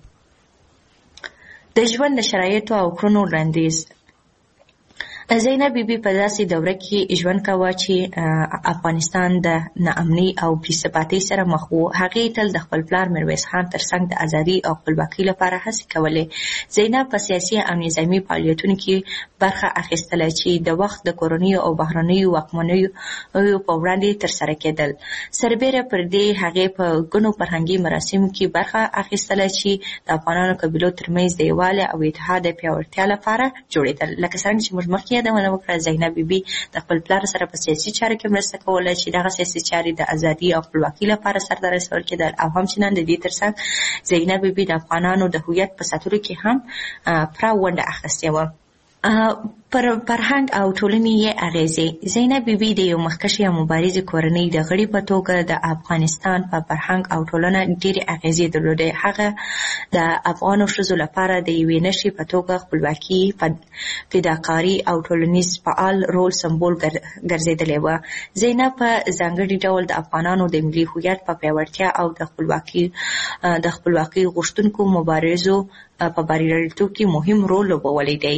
د ژوند د شرایطو او کړنو وړاندیز زینب بیبي په داسې دوره کې ژوند کاوه چې افغانستان د ناامنۍ او بې ثباتۍ سره مخ و. هغې تل د خپل پلار میرویس خان ترڅنګ د ازادۍ او خپلواکۍ لپاره هڅې کولې. زینب په سیاسي او نظامي فعالیتونو کې برخه اخیستله چې د وخت د کورنیو او بهرنیو واکمنیو په وړاندې ترسره کېدل. سربیره پر دې هغې په ګڼو فرهنګي مراسمو کې برخه اخیستله چې د افغانانو قبیلو ترمنځ د یووالي او اتحاد د پیاوړتیا لپاره جوړېدل. لکه څرنګه چې موږ مخکې یادونه وکړه، زینب بیبي د خپل پلار سره په سیاسي چارو کې مرسته کوله چې دغه سیاسي چارې د ازادي او خپلواکۍ لپاره سرته رسول کېدل او همچنان د دې ترڅنګ زینب بیبي د افغانانو د هویت په ساتلو کې هم پوره ونډه اخیستې وه. پر فرهنګ او ټولنې یې اغیزې زینب بیبي د یو مخکښې او مبارزې کورنۍ د غړي په توګه د افغانستان په فرهنګ او ټولنه ډېرې اغیزې درلودې. هغه د افغانو ښځو لپاره د یوې نښې په توګه خپلواکي، فداکاري او ټولنیز فعال رول سمبول ګرځېدلې وه. زینب په ځانګړي ډول د افغانانو د ملي هویت په پیاوړتیا او د خپلواکي د خپلواکۍ غوښتونکو مبارزو په بریالیتوب کې مهم رول لوبولی دی.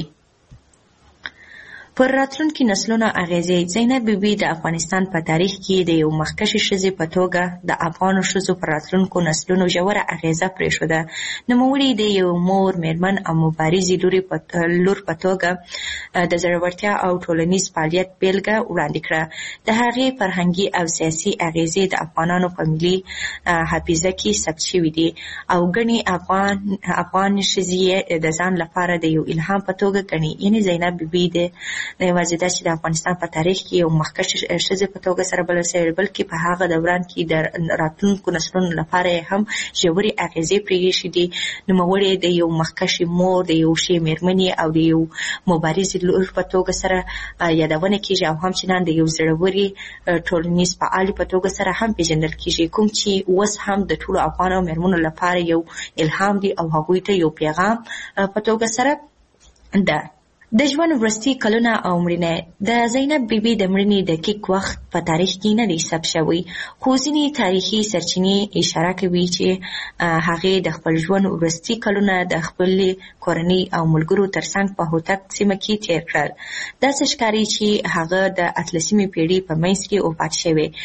پر راتلونکي نسلونو اغیزې زینب بیبي د افغانستان په تاریخ کې د یو مخکښې ښځې په توګه د افغانو ښځو پر راتلونکو نسلونو ژوره اغیزه پرېښوده. نوموړې د یو مور، میرمن او مبارزې لور په توګه د زړورتیا او ټولنیز فعالیت بیلګه وړاندې کړه. د هغې فرهنګي او سیاسي اغیزې د افغانانو په ملي حافظه کې ثبت شوي دي او ګڼې افغان افغان ښځې د ځان لپاره د یو الهام په توګه ګڼي. یعنې زینب بیبي د نه یوازې دا چې د افغانستان په تاریخ کې یو مخکښې ښځې په توګه سره بلل شوې، بلکې په هغه دوران کې د راتلونکو نسلونو لپاره یې هم ژورې اغیزې پرېښې دي. نوموړې د یو مخکښې مور، د یو ښې مېرمنې او د یو مبارزې لور په توګه سره یادونه کېږي او همچنان د یو زړورې ټولنیز فعالې په توګه سره هم پیژندل کېږي، کوم چې اوس هم د ټولو افغانو مېرمنو لپاره یو الهام دی او هغوی ته یو پیغام په توګه سره ده. د ژوند وروستي کلونه او مړینه د زینب بیبي د مړینې دقیق وخت په تاریخ کې نه دی ثبت شوی، خو ځینې تاریخي سرچینې اشاره کوي چې هغې د خپل ژوند وروستي کلونه د خپلې کورنۍ او ملګرو ترڅنګ په هوتک سیمه کې تیر کړل. داسې ښکاري چې هغه د اتلسمې پیړۍ په منځ کې وفات شوې.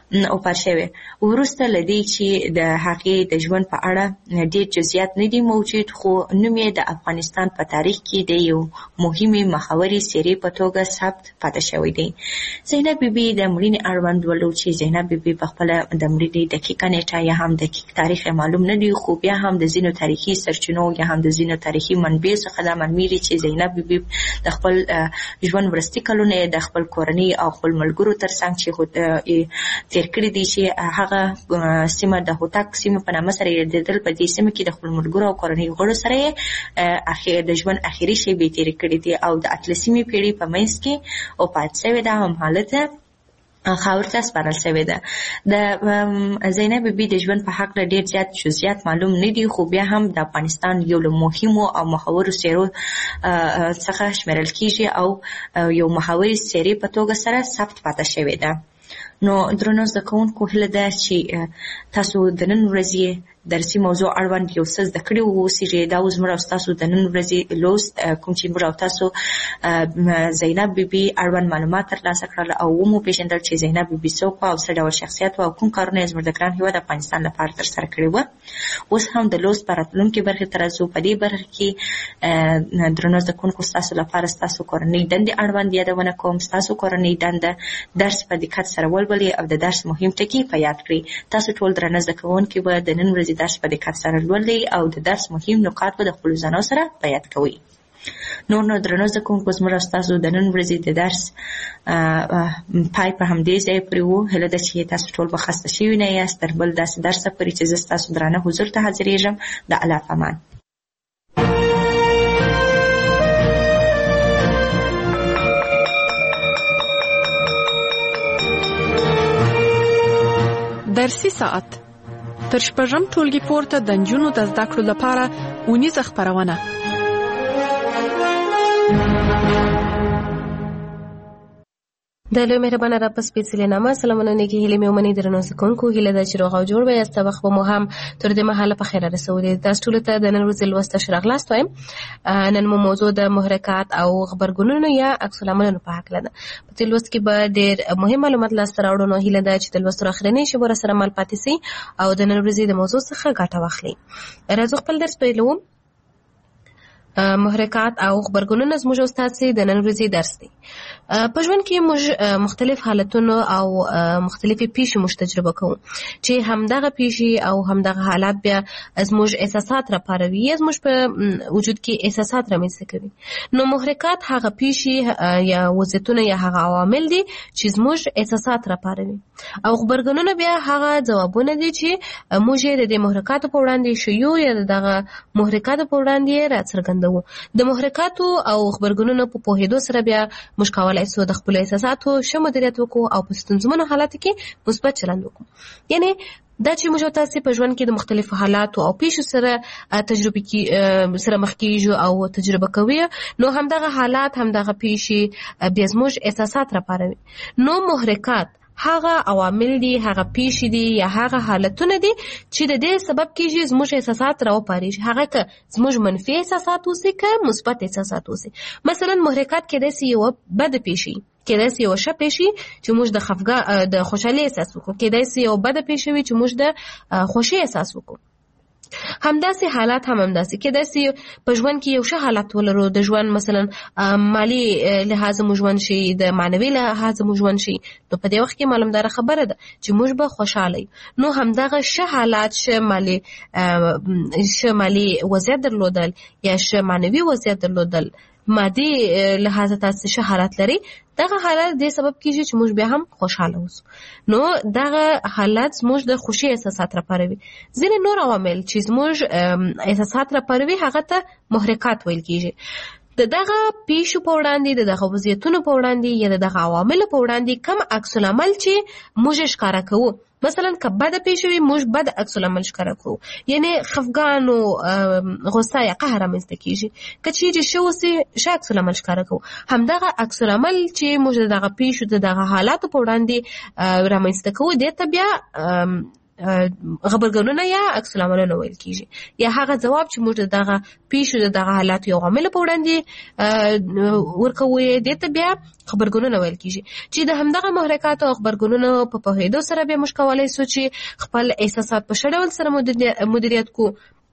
اوپر شوی. وروسته له دې چې د هغې د ژوند په اړه ډېر جزئیات نه دي موجود، خو نوم یې د افغانستان په تاریخ کې د یو مهمې مخورې څېرې په توګه ثبت پاتې شوی دی. زینب بیبي د مړینې اړوند ولو چې زینب بیبي په خپله د مړینې دقیقه نیټه یا هم دقیق تاریخ معلوم نه دی، خو بیا هم د ځینو تاریخي سرچینو یا هم د ځینو تاریخي منبعو څخه دا معلومیږي چې زینب بیبي د خپل ژوند وروستي کلونه د خپل کورنۍ او خپل ملګرو ترڅنګ چې تیر کړي دي چې هغه سیمه د هوتک سیمه په نامه سره یادېدل، په دې سیمه کې د خپل ملګرو او کورنۍ غړو سره یې د ژوند اخري شېبې تېرې کړي دي او د اتلسمې پېړۍ په منځ کې وفات شوې ده. هم حالت خاور ته سپارل شوې ده. د زینب بیبي د ژوند په هکله ډېر زیات جزئیات معلوم نه دي، خو بیا هم د افغانستان یو له مهمو او محورو څېرو څخه شمیرل کېږي او یو محوري څېرې په توګه سره ثبت پاتې شوې ده. نو درنو زده کوونکو، هیله ده چې تاسو د نن ورځې درسي موضوع اړوند یو څه زده کړي واوسئ. دا اوس زموږ او ستاسو د نن ورځې لوست کوم چې موږ او تاسو زینب بیبي اړوند معلومات ترلاسه کړل او ومو پېژندل چې زینب بیبي څوک وه او څه ډول شخصیت وه او کوم کارونه یې زموږ د ګران هېواد افغانستان لپاره ترسره کړي وه. اوس هم د لوست په راتلونکې برخې ته راځو. په دې برخه کې درنو زده کوونکو، ستاسو لپاره ستاسو کورنۍ دندې اړوند یادونه کوم. ستاسو کورنۍ دنده درس په دقت سره ولولئ او د درس مهم ټکي په یاد کړئ. تاسو ټول درنه زده کوونکي به د نن ورځې درس په دقت سره لولئ او د درس مهم نکات به د خپلو ځانو سره په یاد کوئ. نور نو درنو زده کوونکو، زموږ او ستاسو د نن ورځې د درس پای په همدې ځای پورې و. هیله ده چې تاسو ټول به خسته شوي نه یاست. تر بل داسې درسه پورې چې زه ستاسو درانه حضور ته حاضرېږم، د الله په امان. درسي ساعت تر شپږم ټولګي پورته د نجونو د زده کړو لپاره اونیزه خپرونه. د لوی مهربانه رب په سپېڅلي نامه سلامونه نیکې هیلې مې ومنئ. درنو زده کوونکو، هیله ده چې روغ او جوړ به یاست. وخت به مو هم تر دې مهاله په خیره رسولی. تاسو ټولو ته د نن ورځې لوست ته ښه راغلاست وایم. نن مو موضوع د محرکات او غبرګونونو یا عکس العملونو په هکله ده. په دې لوست کې به ډېر مهم معلومات لاسته راوړو. نو هیله ده چې د لوست تر اخرنۍ شېبو راسره مل پاتې سئ او د نن ورځې د موضوع څخه ګټه واخلئ. راځو خپل درس پیلوو. محرکات او غبرګونونه زموږ او ستاسې د نن ورځې درس دی. په ژوند کې موږ مختلف حالتونو او مختلفې پیښې موږ تجربه کوو چې همدغه پیښې او همدغه حالات بیا زموږ احساسات راپاروي یا زموږ په وجود کې احساسات رامنځته کوي. نو محرکات هغه پیښې یا وضعیتونه یا هغه عوامل دي چې زموږ احساسات راپاروي او غبرګونونه بیا هغه ځوابونه دي چې موږ یې د دې محرکاتو په وړاندې ښیو یا دغه محرکاتو په وړاندې راڅرګندوو. د محرکاتو او غبرګونونو په پوهېدو سره بیا موږ کولی سو د خپلو احساساتو ښه مدیریت وکړو او په ستونزمنو حالاتو کې مثبت چلند وکړو. یعنی دا چې موږ تاسو په ژوند کې د مختلفو حالاتو او پیښو سره تجربه کې سره مخ کېږو او تجربه کوي، نو همدغه حالات همدغه پیښې بیا زموږ احساسات راپاروي. نو محرکات هغه عوامل دي، هغه پیښې دي یا هغه حالتونه دي چې د دې سبب کېږي زموږ احساسات راوپارېږي. هغه که زموږ منفي احساسات اوسي که مثبت احساسات اوسي. مثلا محرکات کېدای سي یوه بده پیښه وي، کېدای سي یوه ښه پیښه وي چې موږ د خفګان د خوشحالۍ احساس وکړو، کېدای سي یوه بده پیښه وي چې موږ د خوښۍ احساس وکړو. همداسې حالات هم همداسې کېدای سي په ژوند کې یو ښه حالت ولرو، د ژوند مثلا مالي لحاظه مو ژوند شي، د معنوي لحاظه مو ژوند شي، نو په دې وخت کې معلومداره خبره ده چې موږ به خوشحاله یو. نو همدغه ښه حالات، ښه مالي ښه مالي وضعیت درلودل یا ښه معنوي وضعیت درلودل، مادي لحاظه تاسو ښه حالات لري، دغه حالات دې سبب کېږي چې موږ بیا هم خوشحاله اوسو. نو دغه حالات زموږ د خوښۍ احساسات راپاروي. ځینې نور عوامل چې زموږ احساسات راپاروي هغه ته محرکات ویل کېږي. د دغه پیښو په وړاندې، د دغه وضعیتونو په وړاندې یا د دغه عواملو په وړاندې کم عکس العمل چې موږ ښکاره کوو. مثلا که بده پیښه وي موږ بد عکس العمل ښکاره کوو، یعنی خفګان او غصه یا قهر رامنځته کېږي. که چیرې ښه اوسي ښه عکس العمل ښکاره کوو. همدغه عکس العمل چې موږ د دغه پیښو د دغه حالاتو په وړاندې رامنځته کوو دې ته بیا خبرګونونه یا عکس العملونه ویل کیږي، یا هغه ځواب چې موږ دغه پیښو د دغه حالات یو عامل په وړاندې ورکوي دې ته بیا خبرګونونه ویل کیږي، چې د همدغه محرکات او خبرګونونو په پوهېدو سره بیا موږ کولی شو چې خپل احساسات په ښه ډول سره مدیریت کو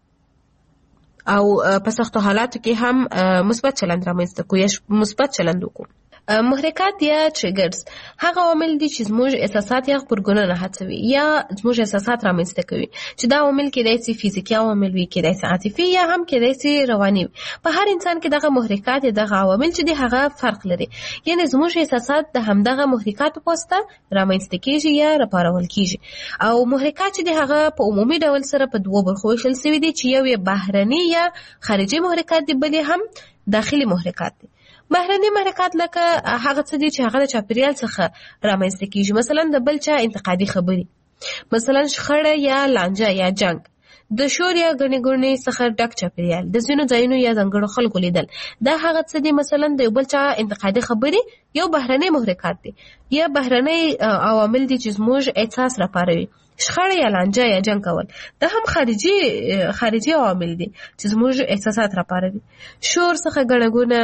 او په سختو حالاتو کې هم مثبت چلند رامنځته کو یا مثبت چلند وکړو. محرکات یا ټریګرز هغه عوامل دي چې زموږ احساسات یا خبرګونونه هڅوي یا زموږ احساسات رامنځته کوي، چې دا عوامل کېدای شي فزیکي عوامل وي، کېدای شي عاطفي یا هم کېدای شي رواني وي. په هر انسان کې دغه محرکات یا دغه عوامل چې دي هغه فرق لري، یعنی زموږ احساسات د همدغه محرکاتو په واسطه رامنځته کېږي یا راپارول کېږي. او محرکات چې دي هغه په عمومي ډول سره په دوه برخو ویشل شوي دي، چې یو یې بهرني یا خارجي محرکات دي، بل هم داخلي محرکات دي. بهرني محرکات لکه هغه څه دي چې هغه د چاپیریال څخه رامنځته کیږي، مثلا د بل چا انتقادي خبرې، مثلا شخړه یا لانجه یا جنگ، د شور یا ګڼې ګوڼې څخه ډک چاپیریال، د ځینو ځایونو یا ځانګړو خلکو لیدل، دا هغه څه دي مثلا د یو بل چا انتقادي خبرې یو بهرني محرکات دي یا بهرني عوامل دي چې زموږ احساس راپاروي. شخړه یا لانجه یا جنگ کول دا هم خارجي خارجي عوامل دي چې زموږ احساسات راپاروي. شور څخه ګڼه ګوڼه،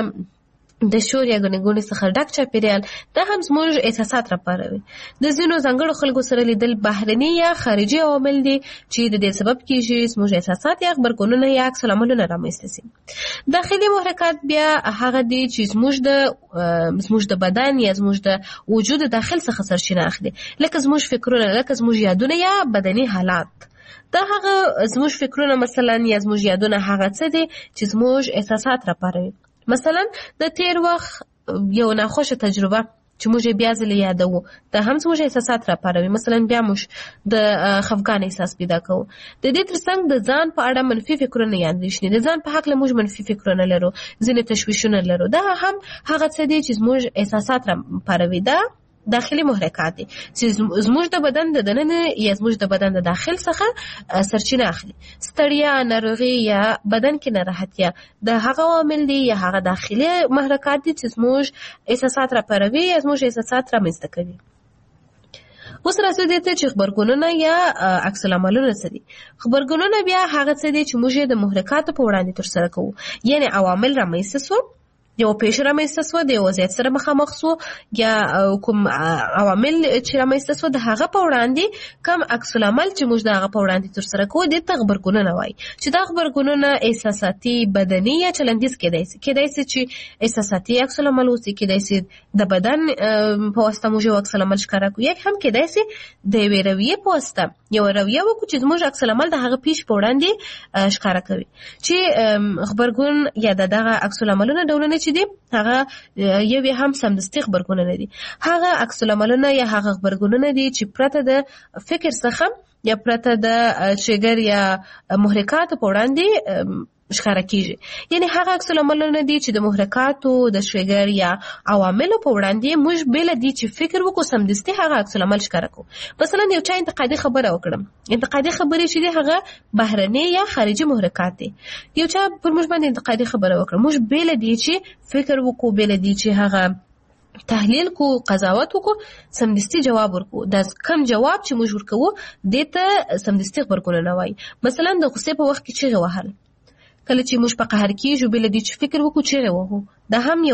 د شور یا ګڼې ګوڼې څخه ډک چاپیریال دا هم زموږ احساسات راپاروي. د ځینو ځانګړو خلکو سره لیدل بهرني یا خارجي عوامل دي چې د دې سبب کېږي زموږ احساسات یا خبرګونونه یا عکس العملونه رامنځته شي. داخلي محرکات بیا هغه دي چې زموږ د زموږ د بدن یا زموږ د وجود داخل څخه سرچینه اخلي، لکه زموږ فکرونه، لکه زموږ یادونه یا بدني حالات. دا هغه زموږ فکرونه مثلا یا زموږ یادونه هغه څه دي چې زموږ احساسات راپاروي. مثلا د تیر وخت یو ناخوښه تجربه چې موږ بیا ځلې یادوو دا هم زموږ احساسات راپاروي، مثلا بیا موږ د خفګان احساس پیدا کوو. د دې ترڅنګ د ځان په اړه منفي فکرونه یا اندېښنې، د ځان په هکله موږ منفي فکرونه لرو، ځینې تشویشونه لرو، دا هم هغه څه دي چې زموږ احساسات راپاروي. دا داخلي محرکات دي چې زموږ د بدن د دننه یا زموږ د بدن د داخل څخه سرچینه اخلي. ستړیا، ناروغي یا بدن کې ناراحتیا د هغه عوامل دي یا هغه داخلي محرکات دي چې زموږ احساسات راپاروي یا زموږ احساسات رامنځته کوي. اوس راځو دې ته چې خبرګونونه یا عکس العملونه څه دي. خبرګونونه بیا هغه څه دي چې موږ د محرکاتو په وړاندې ترسره کوو، یعنی عوامل رامنځته شو، یو پیښه رامنځته شوه، د یو وضعیت سره مخامخ شو، یا کوم عوامل چې رامنځته شوه د هغه په وړاندې کوم عکس العمل چې موږ د هغه په وړاندې ترسره کوو دې ته خبرګونونه وایي، چې دا خبرګونونه احساساتي، بدني یا چلندیز کېدای شي. کېدای شي چې احساساتي عکس العمل اوسي، کېدای شي د بدن په واسطه موږ یو عکس العمل ښکاره کوو، یا هم کېدای شي د یوې رویې په واسطه یو رویه وکړو چې زموږ عکس العمل د هغه پیښې په وړاندې ښکاره کوي. چې خبرګون یا د دغه عکس العملونه ډولونه چې دي هغه یو هم سمدستي خبرګونونه دي. هغه عکس العملونه یا هغه خبرګونونه دي چې پرته د فکر څخه یا پرته د ټریګر یا محرکاتو په وړاندې ښکاره کیږي. یعنی هغه عکس العملونه دي چې د محرکاتو، د ټریګر یا عواملو په وړاندې موږ بل دي چې فکر وکړو سمدستي هغه عکس العمل ښکاره کوو. مثلا یو چا انتقادي خبره وکړم، انتقادي خبرې چې دي هغه بهرني یا خارجي محرکات دي. یو چا پر موږ باندې انتقادي خبره وکړه، موږ بل دي چې فکر وکړو، بل دي چې هغه تحلیل کو، قضاوت وکړو، سمدستي جواب ورکو. دا کم جواب چې موږ ورکوو دې ته سمدستي خبرګونونه وایي. مثلا د غصې په وخت کې چیغې وهل، کله چې موږ په قهر کېږو بل دې چې فکر وکړو چیغې وهو، دا هم یو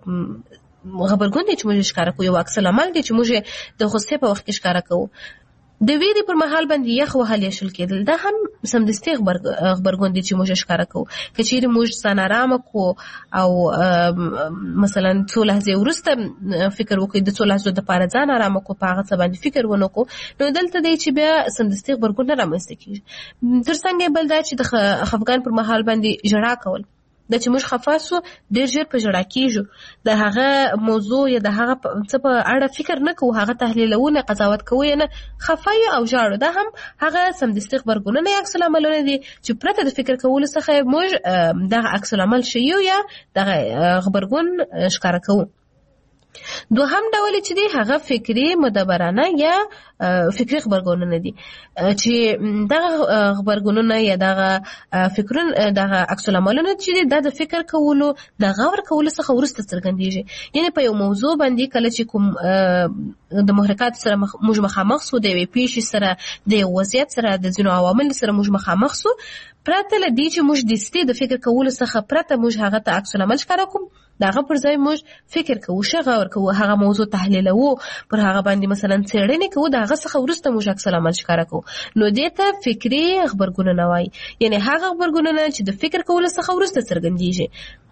خبرګون دی چې موږ ښکاره کوو، یو عکس العمل دی چې موږ د غصې په وخت کې ښکاره کوو. د ویرې پر مهال باندې یخ وهل یا شل کېدل، دا هم سمدستي خبرګون دی چې موږ ښکاره کوو. که چیرې موږ ځان ارامه کړو او مثلا څو لحظې وروسته فکر وکړو، د څو لحظو دپاره ځان ارامه کړو، په هغه څه باندې فکر ونه کړو، نو دلته دی چې بیا سمدستي خبرګون نه رامنځته کېږي. تر څنګ یې بل دا چې د خفګان پر مهال باندې ژړا کول، دا چې موږ خفه شو ډېر ژر په ژړا کېږو، د هغه موضوع یا د هغه څه په اړه فکر نه کوو، هغه تحلیلوو نه، قضاوت کوو یې نه، خفه یو او ژاړو. دا هم هغه سمدستي خبرګونونه یا عکس العملونه دي چې پرته د فکر کولو څخه موږ دغه عکس العمل ښیو یا دغه خبرګون ښکاره کوو. دوهم ډول چې دی هغه فکری مدبرانه یا فکری خبرګونونه دي چې دغه خبرګونونه یا دغه فکرونه دغه عکس العملونه چې دی د فکر کولو د غور کولو څخه وروسته څرګندېږي. یعنی په یو موضوع باندې کله چې کوم د محرکات سره موږ مخامخ سو د یوې پیښې سره د یو وضعیت سره د ځینو عوامل سره موږ مخامخ سو، پرته له دې چې موږ دستي د فکر کولو څخه پرته موږ هغه ته عکس العمل ښکاره کوم، دغه پر ځای موږ فکر کوو، غور کوو، هغه موضوع تحلیلوو، پر هغه باندې مثلا څېړنې کوو، د هغه څخه وروسته موږ عکس العمل ښکاره کوو. نو دې ته فکري غبرګونونه وایي، یعنی هغه غبرګونونه چې د فکر کولو څخه وروسته څرګندېږي.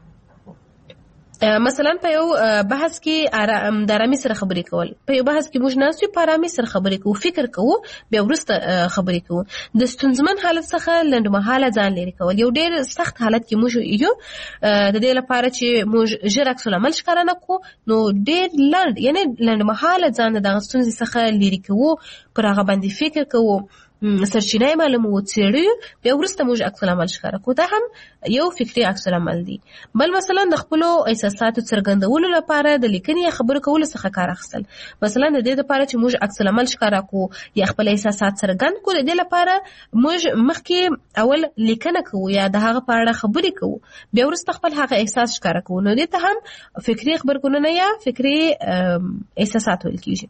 مثلا په یو بحث کې د آرامي سره خبرې کول، په یو بحث کې موږ ناست یو په آرامي سره خبرې کوو، فکر کوو، بیا وروسته خبرې کوو. د ستونزمن حالت څخه لنډمهاله ځان لرې کول، یو ډېر سخت حالت کې موږ یو د دې لپاره چې موږ ژر عکس العمل ښکاره نه کړو، نو ډېر لنډ یعنی لنډمهاله ځان د دغه ستونزې څخه لرې کوو، پر هغه باندې فکر کوو، سرچینه یې معلوموو، څېړو، بیا وروسته موږ عکس العمل ښکاره کوو. دا هم یو فکري عکس العمل دی. بل مثلا د خپلو احساساتو څرګندولو لپاره د لیکنې یا خبرو کولو څخه کار اخیستل. مثلا د دې لپاره چې موږ عکس العمل ښکاره کوو یا خپل احساسات څرګند کړو، د دې لپاره موږ مخکې اول لیکنه کوو یا د هغه په اړه خبرې کوو، بیا وروسته خپل هغه احساس ښکاره کوو. نو دې ته هم فکري خبرګونونه یا فکري احساسات ویل کېږي.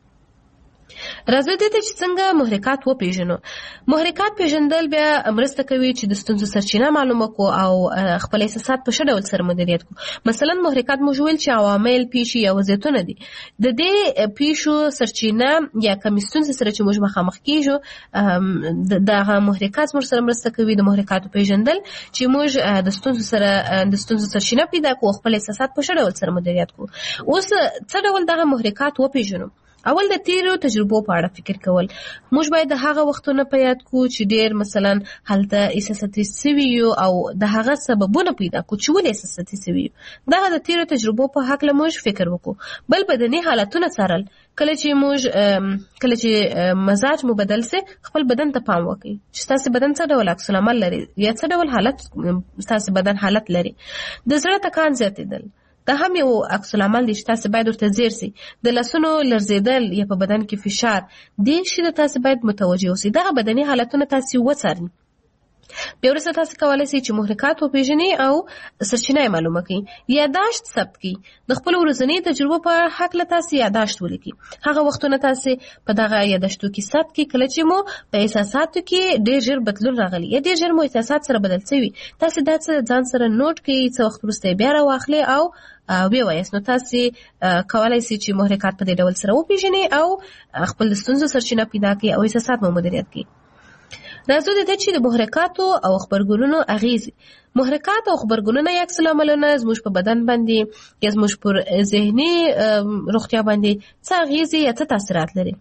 راځو دې ته چې څنګه محرکات وپېژنو. محرکات پېژندل بیا مرسته کوي چې د ستونزو سرچینه معلومه کړو او خپل احساسات په ښه ډول سره مدیریت کړو. مثلا محرکات موږ ویل چې عوامل، پیښې یا وضعیتونه دي. د دې پیښو سرچینه یا کومې ستونزې سره چې موږ مخامخ کېږو، دغه محرکات موږ سره مرسته کوي د محرکاتو پېژندل چې موږ د ستونزو سره د ستونزو سرچینه پیدا کړو، خپل احساسات په ښه ډول سره مدیریت کړو. اوس څه ډول دغه محرکات وپېژنو؟ اول د تیرو تجربو په اړه فکر کول. موږ باید د هغه وختونه په یاد کو چې ډېر مثلا هلته احساساتي سوي یو او د هغه سببونه پیدا کو چې ولې احساساتي سوي یو. دغه د تیرو تجربو په هکله موږ فکر وکړو. بل بدني حالتونه څارل. کله چې موږ کله چې مزاج مو بدل سي، خپل بدن ته پام وکړئ چې ستاسو بدن څه ډول عکس العمل لري یا څه ډول حالت ستاسو بدن حالت لري. د زړه ټکان زیاتېدل دا هم یو عکس العمل دی چې تاسو باید ورته ځیر سئ. د لاسونو لرزېدل یا په بدن کې فشار، دې شي ته تاسو باید متوجه اوسئ. دغه بدني حالتونه تاسو وڅارئ. بیا وروسته تاسو کولی شئ چې محرکات وپېژنئ او سرچینه یې معلومه کړئ. یاداشت ثبت کړئ. د خپلو ورځنیو تجربو په هکله تاسو یاداشت ولیکئ. هغه وختونه تاسو په دغه یاداشتو کې ثبت کړئ کله چې مو په احساساتو کې ډېر ژر بدلون راغلی یا ډېر ژر مو احساسات سره بدل شوي. تاسو دا څه ځان سره نوٹ کړئ، څه وخت وروسته بیا راواخلئ او وی وایاست. نو تاسو کولای شئ چې محرکات په دې ډول سره وپېژنئ او خپل د ستونزو سرچینه پیدا کړئ او احساسات مو مدیریت کړئ. راځو د دې چې د محرکاتو او خبرګونونو اغیزې. محرکات او خبرګونونه یا عکس العملونه زموږ په بدن باندې یا زموږ پر ذهني روغتیا باندې څه اغیزې یا څه تاثیرات لري؟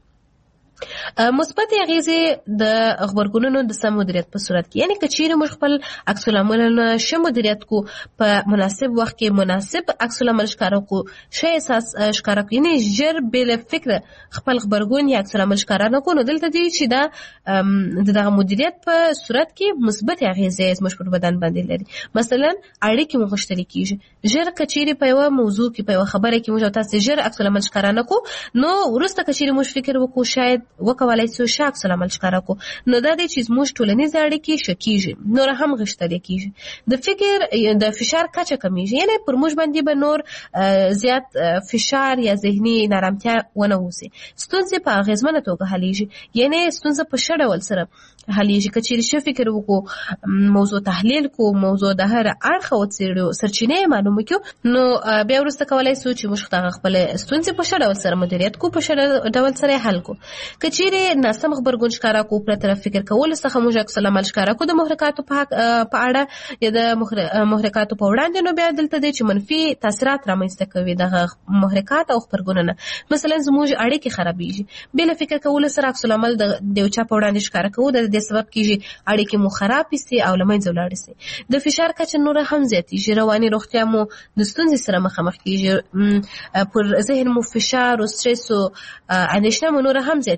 مثبت اغیزې د خبرګونونو د سم مدیریت په صورت کې، یعنی که چیرې موږ خپل عکس العملونه ښه مدیریت کو، په مناسب وخت کې مناسب عکس العمل ښکاره کو، ښه احساس ښکاره کو، یعنی ژر بې له فکره خپل خبرګون یا عکس العمل ښکاره نه کو، نو دلته دی چې دا د دغه مدیریت په صورت کې مثبت اغیزې زموږ پر بدن باندې لري. مثلا اړیکې مو غښتلې کېږي. ژر که چیرې په یوه موضوع کې په یوه خبره کې موږ تاسو ژر عکس العمل ښکاره نه کو، نو وروسته که چیرې موږ فکر وکړو شاید وکولای شو ښه عکس العمل ښکاره کو، نو دا دی چې زموږ ټولنیز اړیکې ښه کېږي، نور هم غښتلې کېږي. د فکر د فشار کچه کمیږي، یعنی پر موږ باندې به نور زیات فشار یا ذهني نارامتیا ونه اوسي. ستونزې په اغېزمنه توګه حلیږي، یعنی ستونزه په ښه ډول سره حلیږي. که چیرې ښه فکر وکړو، موضوع تحلیل کو، موضوع د هر اړخه وڅېړو، سرچینې یې معلومه کړو، نو بیا وروسته کولی شو چې موږ دغه خپلې ستونزې په ښه ډول سره مدیریت کو، په ښه ډول سره یې حل کو. که چیرې ناسم خبرګون ښکاره کو، پرته فکر کولو څخه موږ عکس العمل ښکاره کو د محرکاتو په اړه یا د محرکاتو په وړاندې، نو بیا دلته دی چې منفي تاثیرات رامنځته کوي دغه محرکات او خبرګونونه. مثلا زموږ اړیکې خرابېږي. بې له فکر کولو سره عکس العمل د یو چا په وړاندې ښکاره کوو، د دې سبب کېږي اړیکې مو خرابې سي او له منځه ولاړې سي. د فشار کچه نوره هم زیاتېږي. رواني روغتیا مو د ستونزې سره مخامخ کېږي. پر ذهن مو فشار او سټرس او اندېښنه مو نوره هم زیاتېږي.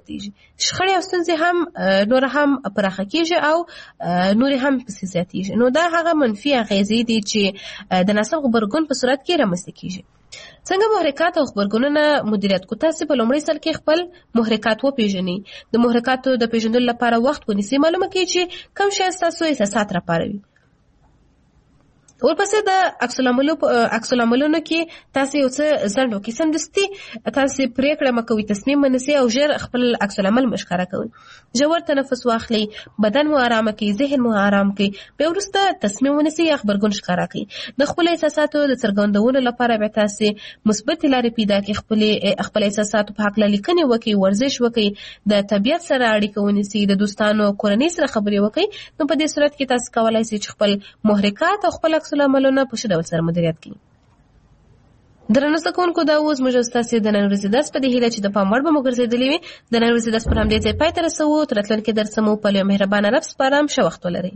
زیاتیږي. شخړې او ستونزې هم نور هم پراخه کیږي او نور هم پسې زیاتیږي. نو دا هغه منفي اغیزې دي چې د ناسم غبرګون په صورت کې رامنځته کیږي. څنګه محرکات او خبرګونونه مدیریت کو؟ تاسو په لومړي سر کې خپل محرکات وپیژنئ. د محرکاتو د پیژندلو لپاره وخت ونیسئ. معلومه کړئ چې کوم شی ستاسو احساسات راپاروي. ورپسې د عکس العملونو کې تاسو یو څه ځنډ وکړئ. سمدستي تاسو پریکړه مه کوئ، تصمیم ونیسئ او ژر خپل عکس العمل مشخصه کوئ. ژور تنفس واخلئ، بدن مو آرام کړئ، ذهن مو آرام کړئ. بیا وروسته تصمیم ونیسئ یا خبرګون ښکاره کړئ. د خپل احساساتو د څرګندولو لپاره بیا تاسو مثبت لارې پیدا کړئ. خپل خپل احساساتو په هکله لیکنې وکړئ، ورزش وکړئ، د طبیعت سره اړیکه ونیسئ، د دوستانو کورنۍ سره خبرې وکړئ. نو په دې صورت کې تاسو کولای شئ چې خپل محرکات او خپل عملونه په ښه ډول سره مدیریت کړي. درنو زده کوونکو، دا اوس موږ ستاسو د نن ورځې درس په دې هیله چې د پام وړ به مو ګرځېدلی وي. د نن ورځې درس پر همدې ځای پای ته رسوو. تر راتلونکي درس مو په یو مهربانه رب سپارم. ښه وخت ولرئ.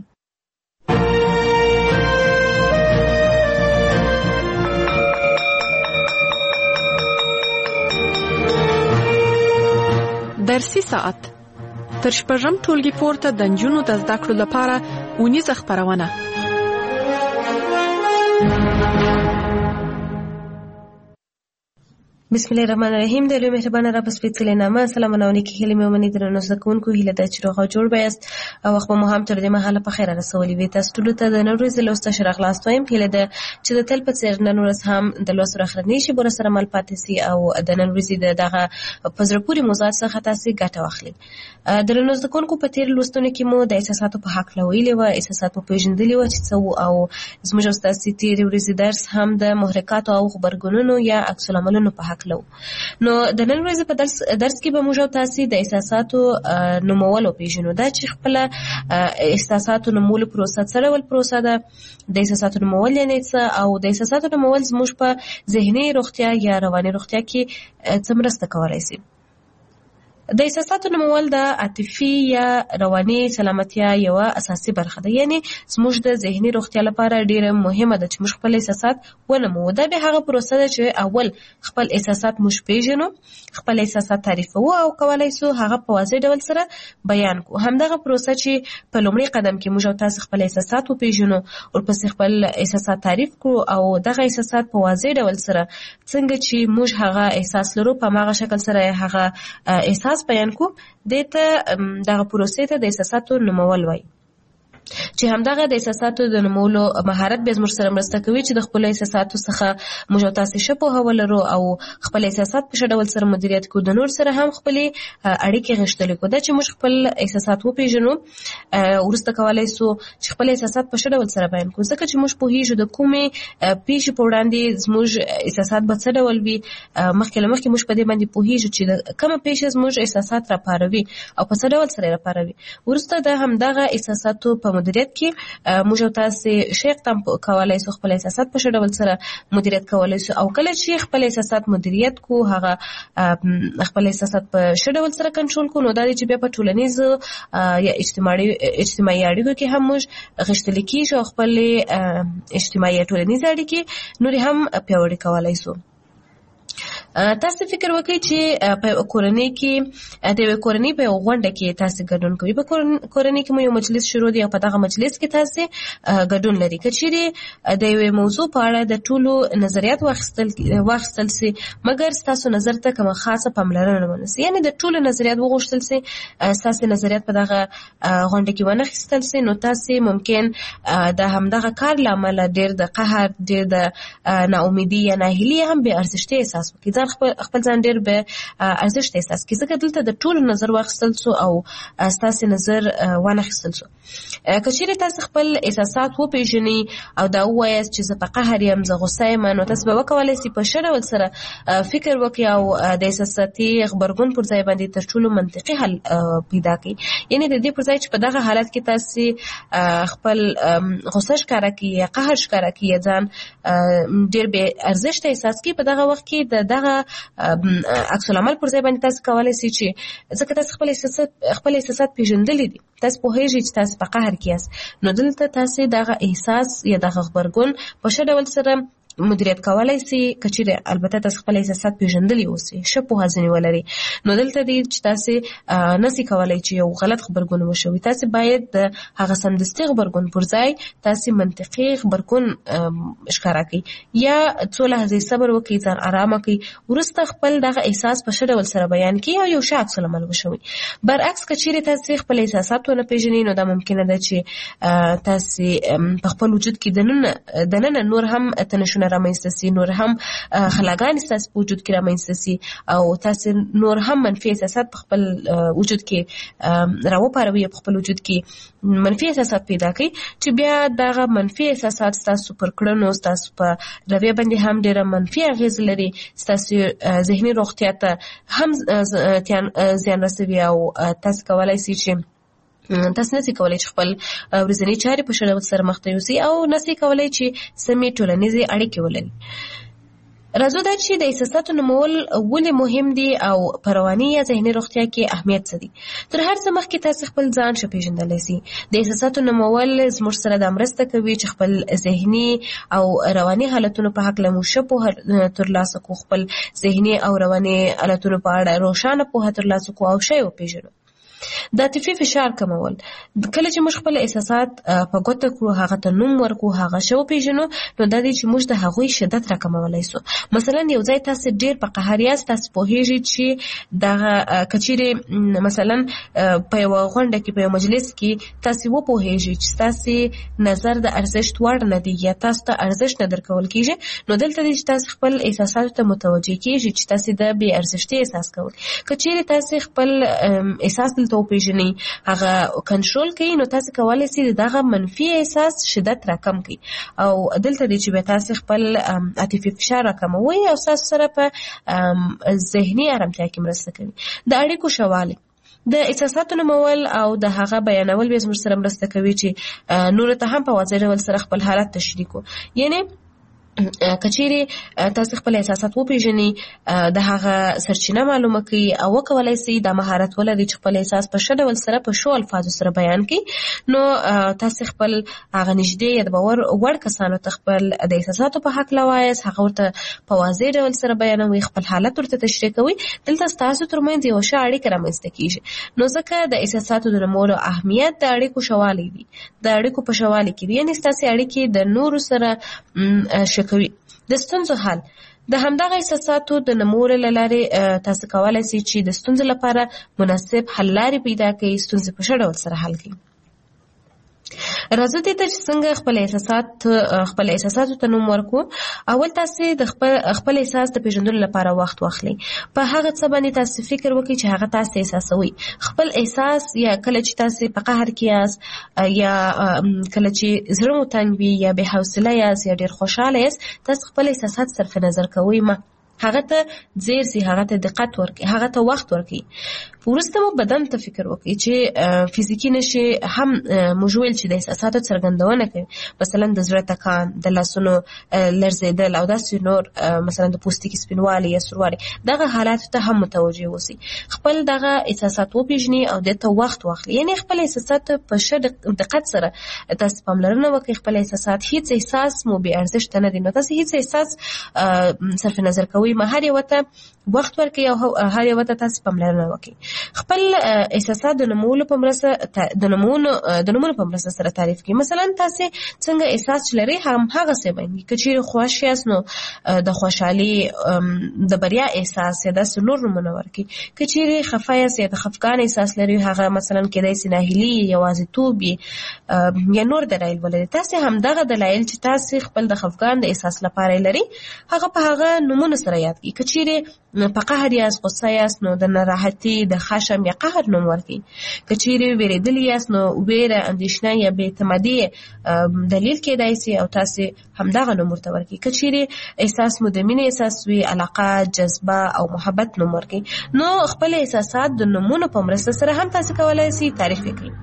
درسي ساعت تر شپږم ټولګي پورته د نجونو د زده کړو لپاره اونیزه خپرونه. بسم الله الرحمن الرحیم. د لوی مهربانه رب سپېڅلې نامه سلامونه او نیکې هیلې مې ومنئ. درنو زده کوونکو، هیله ده چې روغ او جوړ به یاست او وخت به مو هم تر دې مهاله په خیره رسولي وي. تاسو ټولو ته د نن ورځې لوست ښه راغلاست وایم. هیله ده چې د تل په څېر نن ورځ هم د لوست اخرنۍ شیبو راسره مل پاتې سي او د نن ورځې د دغه په زړه پورې موضوعات څخه تاسو ګټه واخلئ. درنو زده کوونکو، په تېر لوستونو کې مو د احساساتو په هکله ویلي وه، احساسات مو پېژندلي وه چې څه وو، او زموږ او ستاسو تېرې ورځې درس هم د محرکاتو او غبرګونونو یا عکس العملونو په هکله و. نو د نن ورځې په درس درس کې به موږ او تاسو د احساساتو نومول وپېژنو. دا چې خپله احساساتو نومولو پروسه څه ډول پروسه ده، د احساساتو نومول یعنې څه، او د احساساتو نومول زموږ په ذهني روغتیا یا رواني روغتیا کې څه مرسته کولی شي. د احساساتو نومول د عاطفي یا رواني سلامتیا یوه اساسي برخه ده. یعنی زموږ د ذهني روغتیا لپاره ډیره مهمه ده چې موږ خپل احساسات ونومو. دا به هغه پروسه ده چې اول خپل احساسات موږ پیژنو، خپل احساسات تعریفو او کولای شو هغه په واضح ډول سره بیان کو. همدغه پروسه چې په لومړي قدم کې موږ تاسو خپل احساسات وپیژنو، ورپسې خپل احساسات تعریف کړو او دغه احساسات په واضح ډول سره څنګه چې موږ هغه احساس لرو په هغه شکل سره هغه احساس بیان کو. دته دغه پروسې ته د احساساتو نومول وایي. چې همدغه د احساساتو د نومولو مهارت به زموږ سره مرسته کوي چې د خپل احساساتو څخه موږ تاسو ښه پوهه ولرو او خپل احساسات په ښه ډول سره مدیریت کوو، د نور سره هم خپل اړیکې غښتلې کوو. دا چې موږ خپل احساسات وپېژنو وروسته کولی شو چې خپل احساسات په ښه ډول سره بیان کوو، ځکه چې موږ پوهېږو د کومې پیښې په وړاندې زموږ احساسات به څه ډول وي. مخکې له مخکې موږ په دې باندې پوهېږو چې کومه پیښه زموږ احساسات راپاروي او په څه ډول سره راپاروي. وروسته د همدغه احساساتو په مدیریت کې موږ تاسو شیخ تم کولای شو خپل احساسات په ښه ډول سره مدیریت کولای شو، او کله چې خپل احساسات مدیریت کو، هغه خپل احساسات په ښه ډول سره کنټرول کو، نو دا چې بیا په ټولنیز یا اجتماعي اجتماعي اړیکو کې هم موږ غښتلي کیږو، خپل اجتماعي ټولنیز اړیکې نور هم پیاوړي کولای شو. تاسو فکر وکړئ چې په کورنۍ کې د یوې کورنۍ په یوه غونډه کې تاسو ګډون کوئ. په کورنۍ کې مو یو مجلس شروع دی او په دغه مجلس کې تاسو ګډون لري. که چیرې د یوې موضوع په اړه د ټولو نظریات واخیستل واخیستل سي، مګر ستاسو نظر ته کومه خاصه پاملرنه ونه سي، یعنې د ټولو نظریات وغوښتل سي، ستاسو نظریات په دغه غونډه کې ونه اخیستل سي، نو تاسو ممکن د همدغه کار له امله ډېر د قهر، ډېر د ناامیدي یا ناهیلي هم بې ارزښتۍ احساس وکړئ. خپل خپل ځان ډېر به ارزښت احساس کړي، ځکه دلته د ټولو نظر واخیستل سو او ستاسو نظر وانه اخیستل سو. که چیرې تاسو خپل احساسات وپېژنئ او دا ووایاست چې زه په قهر یم، زه غوسه یم، نو تاسو به وکولی سئ په ښه ډول سره فکر وکړئ او د احساساتي غبرګون پر ځای باندې تر ټولو منطقي حل پیدا کړئ. یعنې د دې پر ځای چې په دغه حالت کې تاسو خپل غوسه ښکاره کړئ یا قهر ښکاره کړئ یا ځان ډېر بې ارزښته احساس کړئ، په دغه وخت کې د دغه عکس العمل پر ځای باندې تاسو کولی شئ چې ځکه تاسو خپل احساسات خپل احساسات پېژندلي دي، تاسو پوهېږئ چې تاسو په قهر کې یاست، نو دلته تاسو دغه احساس یا دغه غبرګون په ښه ډول سره مدیریت کولای سي کچېره البته تاسو خپل احساسات پیژندلی اوسئ ښه پوهه ځینې ولري نو دلته دی چې تاسو نسی کولای چې یو غلط خبرګون وشوي تاسو باید د هغه سمدستي خبرګون پر ځای تاسو منطقي خبرګون ښکارا کړئ یا څو لحظې صبر وکړئ ځان آرام کړئ وروسته خپل دغه احساس په ښه ډول سره بیان کړئ او یو ښه عکس العمل وشوي برعکس کچېره تاسو خپل احساسات ونه پیژنئ نو دا ممکنه ده چې تاسو په خپل وجود کې دننه دننه نور هم تنشونه رامنځته سي نور هم خلاګان ستاسو په وجود کې رامنځته سي او تاسو نور هم منفي احساسات په خپل وجود کې راوپاروي په خپل وجود کې منفي احساسات پیدا کوي چې بیا دغه منفي احساسات ستاسو پر کړنو ستاسو په رویه باندې هم ډېره منفي اغېز لري ستاسو ذهني روغتیا ته هم زیان رسوي او تاسو کولای شئ چې تاسو نسی کولای چې خپل ورځنی چارې په ښه ډول سره مخته یوسئ او نسی کولای چې سمې ټولنیزې اړیکې ولرئ راځو دا چې د احساساتو نومول ولې مهم دي او په رواني یا ذهني روغتیا کې اهمیت څه دي تر هر څه مخکې تاسو خپل ځان ښه پیژندلی سئ د احساساتو نومول زموږ سره دا مرسته کوي چې خپل ذهني او رواني حالتونو په هکله مو ښه پوهه ترلاسه کړو خپل ذهني او رواني حالتونو په اړه روښانه پوهه ترلاسه کړو او ښه یې وپېژنو د عاطفي فشار کمول کله چې موږ خپل احساسات په ګوته کړو هغه ته نوم ورکړو هغه ښه وپېژنو نو دا دی چې موږ د هغوی شدت راکمولی سو مثلا یو ځای تاسو ډېر په قهر یاست تاسو پوهېږئ چې دغه که چیرې مثلا په یوه غونډه کې په یو مجلس کې تاسو وپوهېږئ چې ستاسې نظر د ارزښت وړ نه دی یا تاسو ته ارزښت نه درکول کېږي نو دلته دی چې تاسو خپل احساساتو ته متوجه کېږئ چې تاسو د بې ارزښتۍ احساس کوئ که چیرې تاسو خپل احساس دلته وپېژنئ هغه کنټرول کوي نو تاسو کولی شئ دغه منفي احساس شدت راکم کړئ او دلته دی چې بیا تاسو خپل عاطفي فشار راکموئ او ستاسو سره په ذهني ارامتیا کې مرسته کوي د اړیکو ښه والی د احساساتو نومول او د هغه بیانول بیا زموږ سره مرسته کوي چې نورو ته هم په واضح ډول سره خپل حالت تشریح کړو یعنی کچېرې تاسو خپل احساسات وپېژنئ د هغه سرچینه معلومه کړئ او وکولای شئ دا مهارت ولرئ چې خپل احساس په ښه ډول سره په ښو الفاظو سره بیان کړئ نو تاسو خپل هغه نږدې یا د باور وړ کسانو ته خپل د احساساتو په هکله وایاست هغه ورته په واضح ډول سره بیانوئ خپل حالت ورته تشریح کوئ دلته ستاسو ترمنځ یوه ښه اړیکه رامنځته کېږي نو ځکه د احساساتو د نومولو اهمیت د اړیکو ښه والی دی د اړیکو په ښه والي کې دی یعنې ستاسې اړیکې د نورو سره کوي د ستونزو حل د همدغه احساساتو د نومولو له لارې تاسو کولی شئ چې د ستونزو لپاره مناسب حل لارې پیدا کړئ ستونزې په ښه ډول سره حل کړئ راځو دې ته چې څنګه خپل احساسات خپل احساساتو ته نوم ورکړو اول تاسو د خپل خپل احساس د پیژندلو لپاره وخت واخلئ په هغه څه باندې تاسو فکر وکړئ چې هغه تاسو احساسوي خپل احساس یا کله چې تاسو په قهر کې یاست یا کله چې زړه مو تنګ وي یا بې حوصله یاست یا ډېر خوشحاله یاست تاسو خپل احساسات صرف نظر کوئ مه هغه ته ځیر سي هغه ته دقت ورکړئ هغه ته وخت ورکړئ وروسته مو بدن ته فکر وکړئ چې فزیکي نښې هم موږ ویل چې د احساساتو څرګندونه کوي مثلا د زړه ټکان د لاسونو لړزېدل او داسې نور مثلا د پوستکي سپینوالی یا سوروالی دغه حالاتو ته هم متوجه اوسئ خپل دغه احساسات وپېژنئ او دې ته وخت واخلئ یعنې خپل احساسات په ښه دقت سره تاسو پاملرنه وکړئ خپل احساسات هیڅ احساس مو بې ارزښته نه دی نو تاسو هیڅ احساس صرف نظر کوئ ما هر یو ته وخت ورکړئ او هر یو ته تاسو پاملرنه وکړئ خپل احساسات د نومولو په مرسته د نومونو د نومونو په مرسته سره تعریف کړئ مثلا تاسو څنګه احساس لرئ هم هغه څه باندې که چیرې خوښ یاست نو د خوشحالي د بریا احساس یا داسې نور نومونه ورکړئ که چیرې خفه یاست یا د خفګان احساس لرئ هغه مثلا کیدای شي ناهیلي یوازیتوب یا نور دلایل ولري تاسو همدغه دلایل چې تاسو خپل د خفګان د احساس لپاره لرئ هغه په هغه نومونه سره یاد کړئ که چیرې په قهر یاست غصه یاست نو د ناراحتي د خشم یا قهر نوم ورکړئ که چیرې ویرېدلي یاست نو ویره اندېښنه یا بې اعتمادي دلیل کیدای شي او تاسو همدغه نوم ورته ورکړئ که چیرې احساس مو د مینې احساس وي علاقه جذبه او محبت نوم ورکړئ نو خپل احساسات د نومونو په مرسته سره هم تاسو کولی شئ تعریف کړئ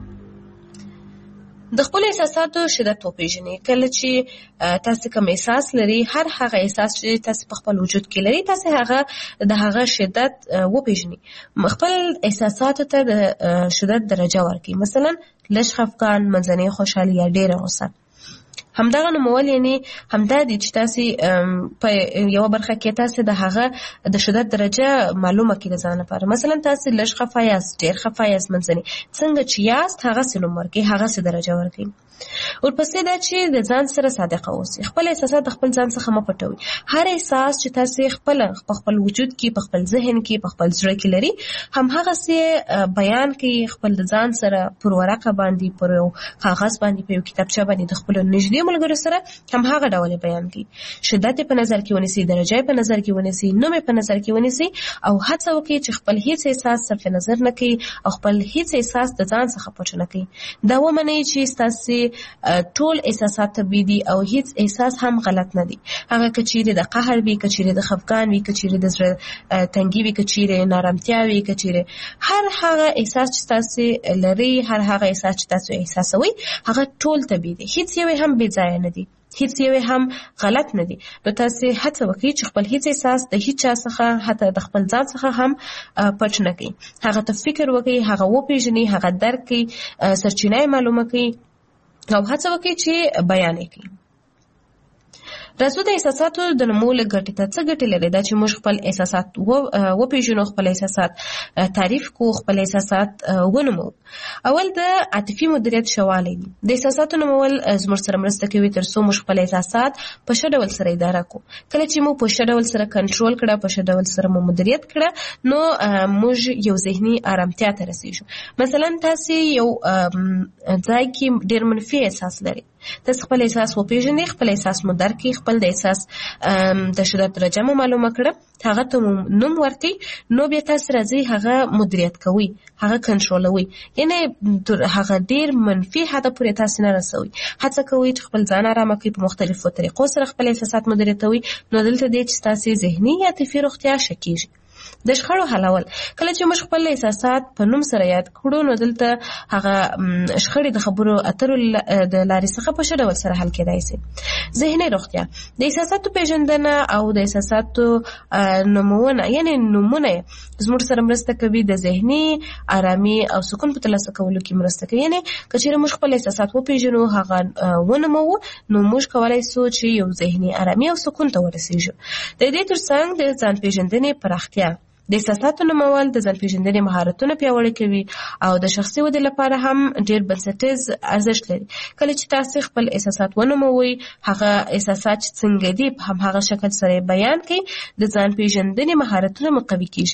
د خپل احساساتو شدت وپېژنئ کله چې تاسو کوم احساس لرئ هر هغه احساس چې تاسو په خپل وجود کې لرئ تاسو هغه د هغه شدت وپېژنئ خپل احساساتو ته د شدت درجه ورکړئ مثلا لږ خفګان منځنۍ خوشحالي یا ډېره غوسه همدغه نومول یعنی همدا دي چې تاسو په یو برخه کې تاسو د هغه د شدت درجه معلومه کړئ ځان لپاره. مثلا تاسو لږ خفه یاست، ډېر خفه یاست، منځني څنګه چې یاست هغه سره نوم ورکړئ، هغه سره درجه ورکړئ. ورپسې دا چې د ځان سره صادق اوسئ، خپل احساسات د خپل ځان څخه مه پټوئ. هر احساس چې تاسو خپل په خپل وجود کې، په خپل ذهن کې، په خپل زړه کې لري، هم هغه سي بیان کوي خپل ځان سره پر ورقه باندې، پر یو کاغذ باندې، په یو کتابچه باندې د خپل نږدې ملګرو سره هم هغه ډول بیان کوي. شدت په نظر کې ونیسئ، درجه په نظر کې ونیسئ، نوم په نظر کې ونیسئ او هڅه وکړئ چې خپل هیڅ احساس صرف نظر نه کړئ او خپل هیڅ احساس د ځان څخه پټ نه کړئ. دا ومنئ چې تاسو ټول احساسات طبیعي دي او هیڅ احساس هم غلط نه دي. هغه کچيري د قهر وي، کچيري د خفګان وي، کچيري د زړه تنګي وي، کچيري نارامتیا وي، کچيري هر هغه احساس چې تاسو لري، هر هغه احساس چې تاسو احساسوي، هغه ټول طبیعي دي. هیڅ یو هم بې ځای نه دي، هیڅ یو هم غلط نه دي. نو تاسو هڅه وکړئ چې خپل هیڅ احساس د هیڅ چا څخه، حتی د خپل ځان څخه هم پټ نه کړئ. هغه ته فکر وکړئ، هغه وپېژنئ، هغه درک کړئ، سرچینه معلومه کړئ او هڅه وکړئ چې بیان یې کړئ. راځو د احساساتو د نومولو ګټې ته. څه ګټې لري؟ دا چې موږ خپل احساسات وپېژنو، خپل احساسات تعریف کو، خپل احساسات ونومو. اول د عاطفي مدیریت ښه والی دی. د احساساتو نومول زموږ سره مرسته کوي تر څو موږ خپل احساسات په ښه ډول سره اداره کړو. کله چې موږ په ښه ډول سره کنټرول کړه، په ښه ډول سره مو مدیریت کړه، نو موږ یو ذهني آرامتیا ته رسیږو. مثلا تاسو یو ځای کې ډېر منفي احساس لري، تاسو خپل احساس وپېژنئ، خپل احساس مو درک کړئ، خپل د احساس د شدت درجه مو معلومه کړه، هغه ته نوم ورکړئ، نو بیا تاسو راځي هغه مدیریت کوئ، هغه کنټرولوئ. یعنی هغه ډېر منفي حد پورې تاسو نه رسوئ. هڅه کوئ چې خپل ځان آرامه کړئ، په مختلفو طریقو سره خپل احساسات مدیریتوئ. نو دلته دی چې تاسو ذهني یا عاطفي روغتیا ښه کېږي. د شخړو حلول. کله چې موږ خپل احساسات په نوم سره یاد کړو، نو دلته هغه شخړې د خبرو اترو د لارې څخه په ښه ډول سره حل کېدای شي. ذهني روغتیا. د احساساتو پیژندنه او د احساساتو نومونه، یعنی نومونه زموږ سره مرسته کوي د ذهني آرامي او سکون په ترلاسه کولو کې مرسته کوي. یعنی که چېرې موږ خپل احساسات وپېژنو، هغه ونوموو، نو موږ کولی شو چې یو ذهني آرامي او سکون ته ورسېږو. د دې ترڅنګ د ځان پیژندنې پراختیا. د احساساتو نومول د ځان پیژندنې مهارتونه پیاوړي کوي او د شخصي ودې لپاره هم ډېر بنسټیز ارزښت لري. کله چې تاسو خپل احساسات ونوموئ، هغه احساسات چې څنګه دي په هماغه شکل سره بیان کړئ، د ځان پیژندنې مهارتونه مو قوي کیږي.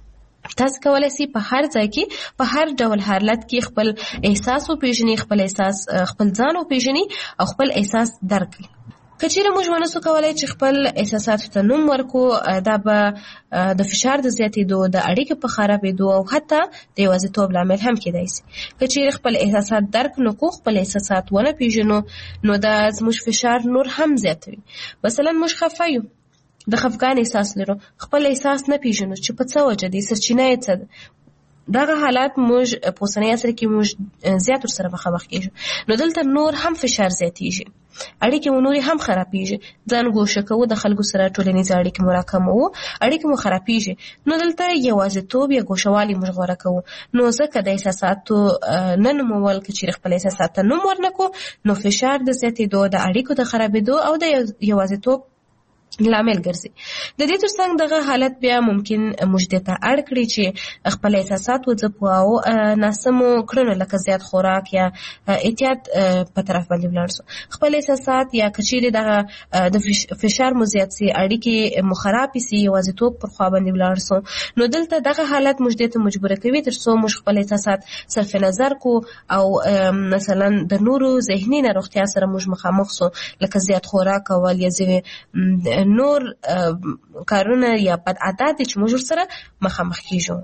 تاسو کولای شئ په هر ځای کې، په هر ډول حالت کې خپل احساس وپېژنئ، خپل احساس خپل ځان وپېژنئ او خپل احساس درک کړئ. که چېرې موږ ونسو کولی چې خپل احساساتو ته نوم ورکو، دا به د فشار د زیاتېدو، د اړیکې په خرابېدو او حتی د یوازیتوب لامل هم کېدای شي. که چېرې خپل احساسات درک نه کړو، خپل احساسات ونه پېژنو، نو دا زموږ فشار نور هم زیاتوي. مثلا موږ خفه یو، د خفګان احساس لرو، خپل احساس نه پېژنو چې په څه وجه دی، سرچینه یې څه ده. دغه حالات موږ په اوسني عصر کې موږ زیات ورسره مخامخ کېږو. نو دلته نور هم فشار زیاتېږي، اړیکې مو نورې هم خرابېږي، ځان ګوښه کوو، د خلکو سره ټولنیزې اړیکې مو راکموو، اړیکې مو خرابېږي. نو دلته یوازیتوب یا ګوښهوالي موږ غوره کوو. نو ځکه د احساساتو نه نومول، که چېرې خپل احساسات ته نوم ورنکړو، نو فشار د زیاتېدو، د اړیکو د خرابېدو او د یوازیتوب لامل ګرځي. د دې ترڅنګ دغه حالت بیا ممکن موږ دې ته اړ کړي چې خپل احساسات وځپو او ناسمو کړنو لکه زیات خوراک یا اعتیاد په طرف باندې ولاړ شو. خپل احساسات یا که چېرې دغه د فشار مو زیات سي، اړیکې مو خرابې سي، یوازیتوب پر خوا باندې ولاړ شو، نو دلته دغه حالت موږ دې ته مجبوره کوي تر څو موږ خپل احساسات صرف نظر کو او مثلا د نورو ذهني ناروغتیا سره موږ مخامخ شو، لکه زیات خوراک کول یا ځینې نور کارونه یا بد عادات چې موږ سره مخامخ کیږو.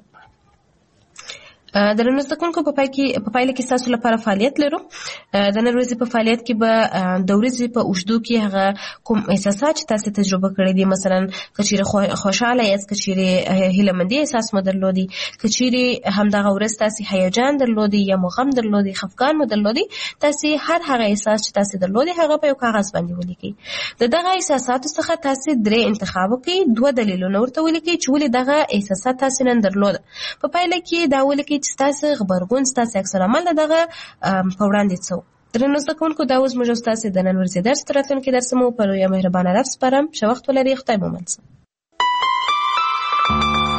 د نن ورځې کوونکو په پای کې په پایله کې تاسو لپاره فعالیت لرو. د نن ورځې په فعالیت کې به د ورځې په اوږدو کې هغه کوم احساسات چې تاسو تجربه کړی دي، مثلا که چیرې خوشاله یاست، که چیرې هیلهمندي احساس مو درلودي، که چیرې همدغه ورځ تاسو هیجان درلودي یا مو غم درلودي، خفګان مو درلودي، تاسو هر هغه احساس چې تاسو درلودي هغه په یو کاغذ باندې ولیکئ. د دغه احساساتو څخه تاسو درې انتخاب وکړئ، دوه دلیلونه ورته ولیکئ چې ولې دغه احساسات تاسو نن درلوده. په پایله کې دا ولیکئ چې ستاسو غبرګون، ستاسو عکس العمل دغه په وړاندې څه درنو زده کوونکو دا اوس موږ ستاسې د نن ورځې درس تر راتلونکي درسه مو په لویه مهربانه رب سپارم. ښه وخت ولرئ. خدای مو منځ.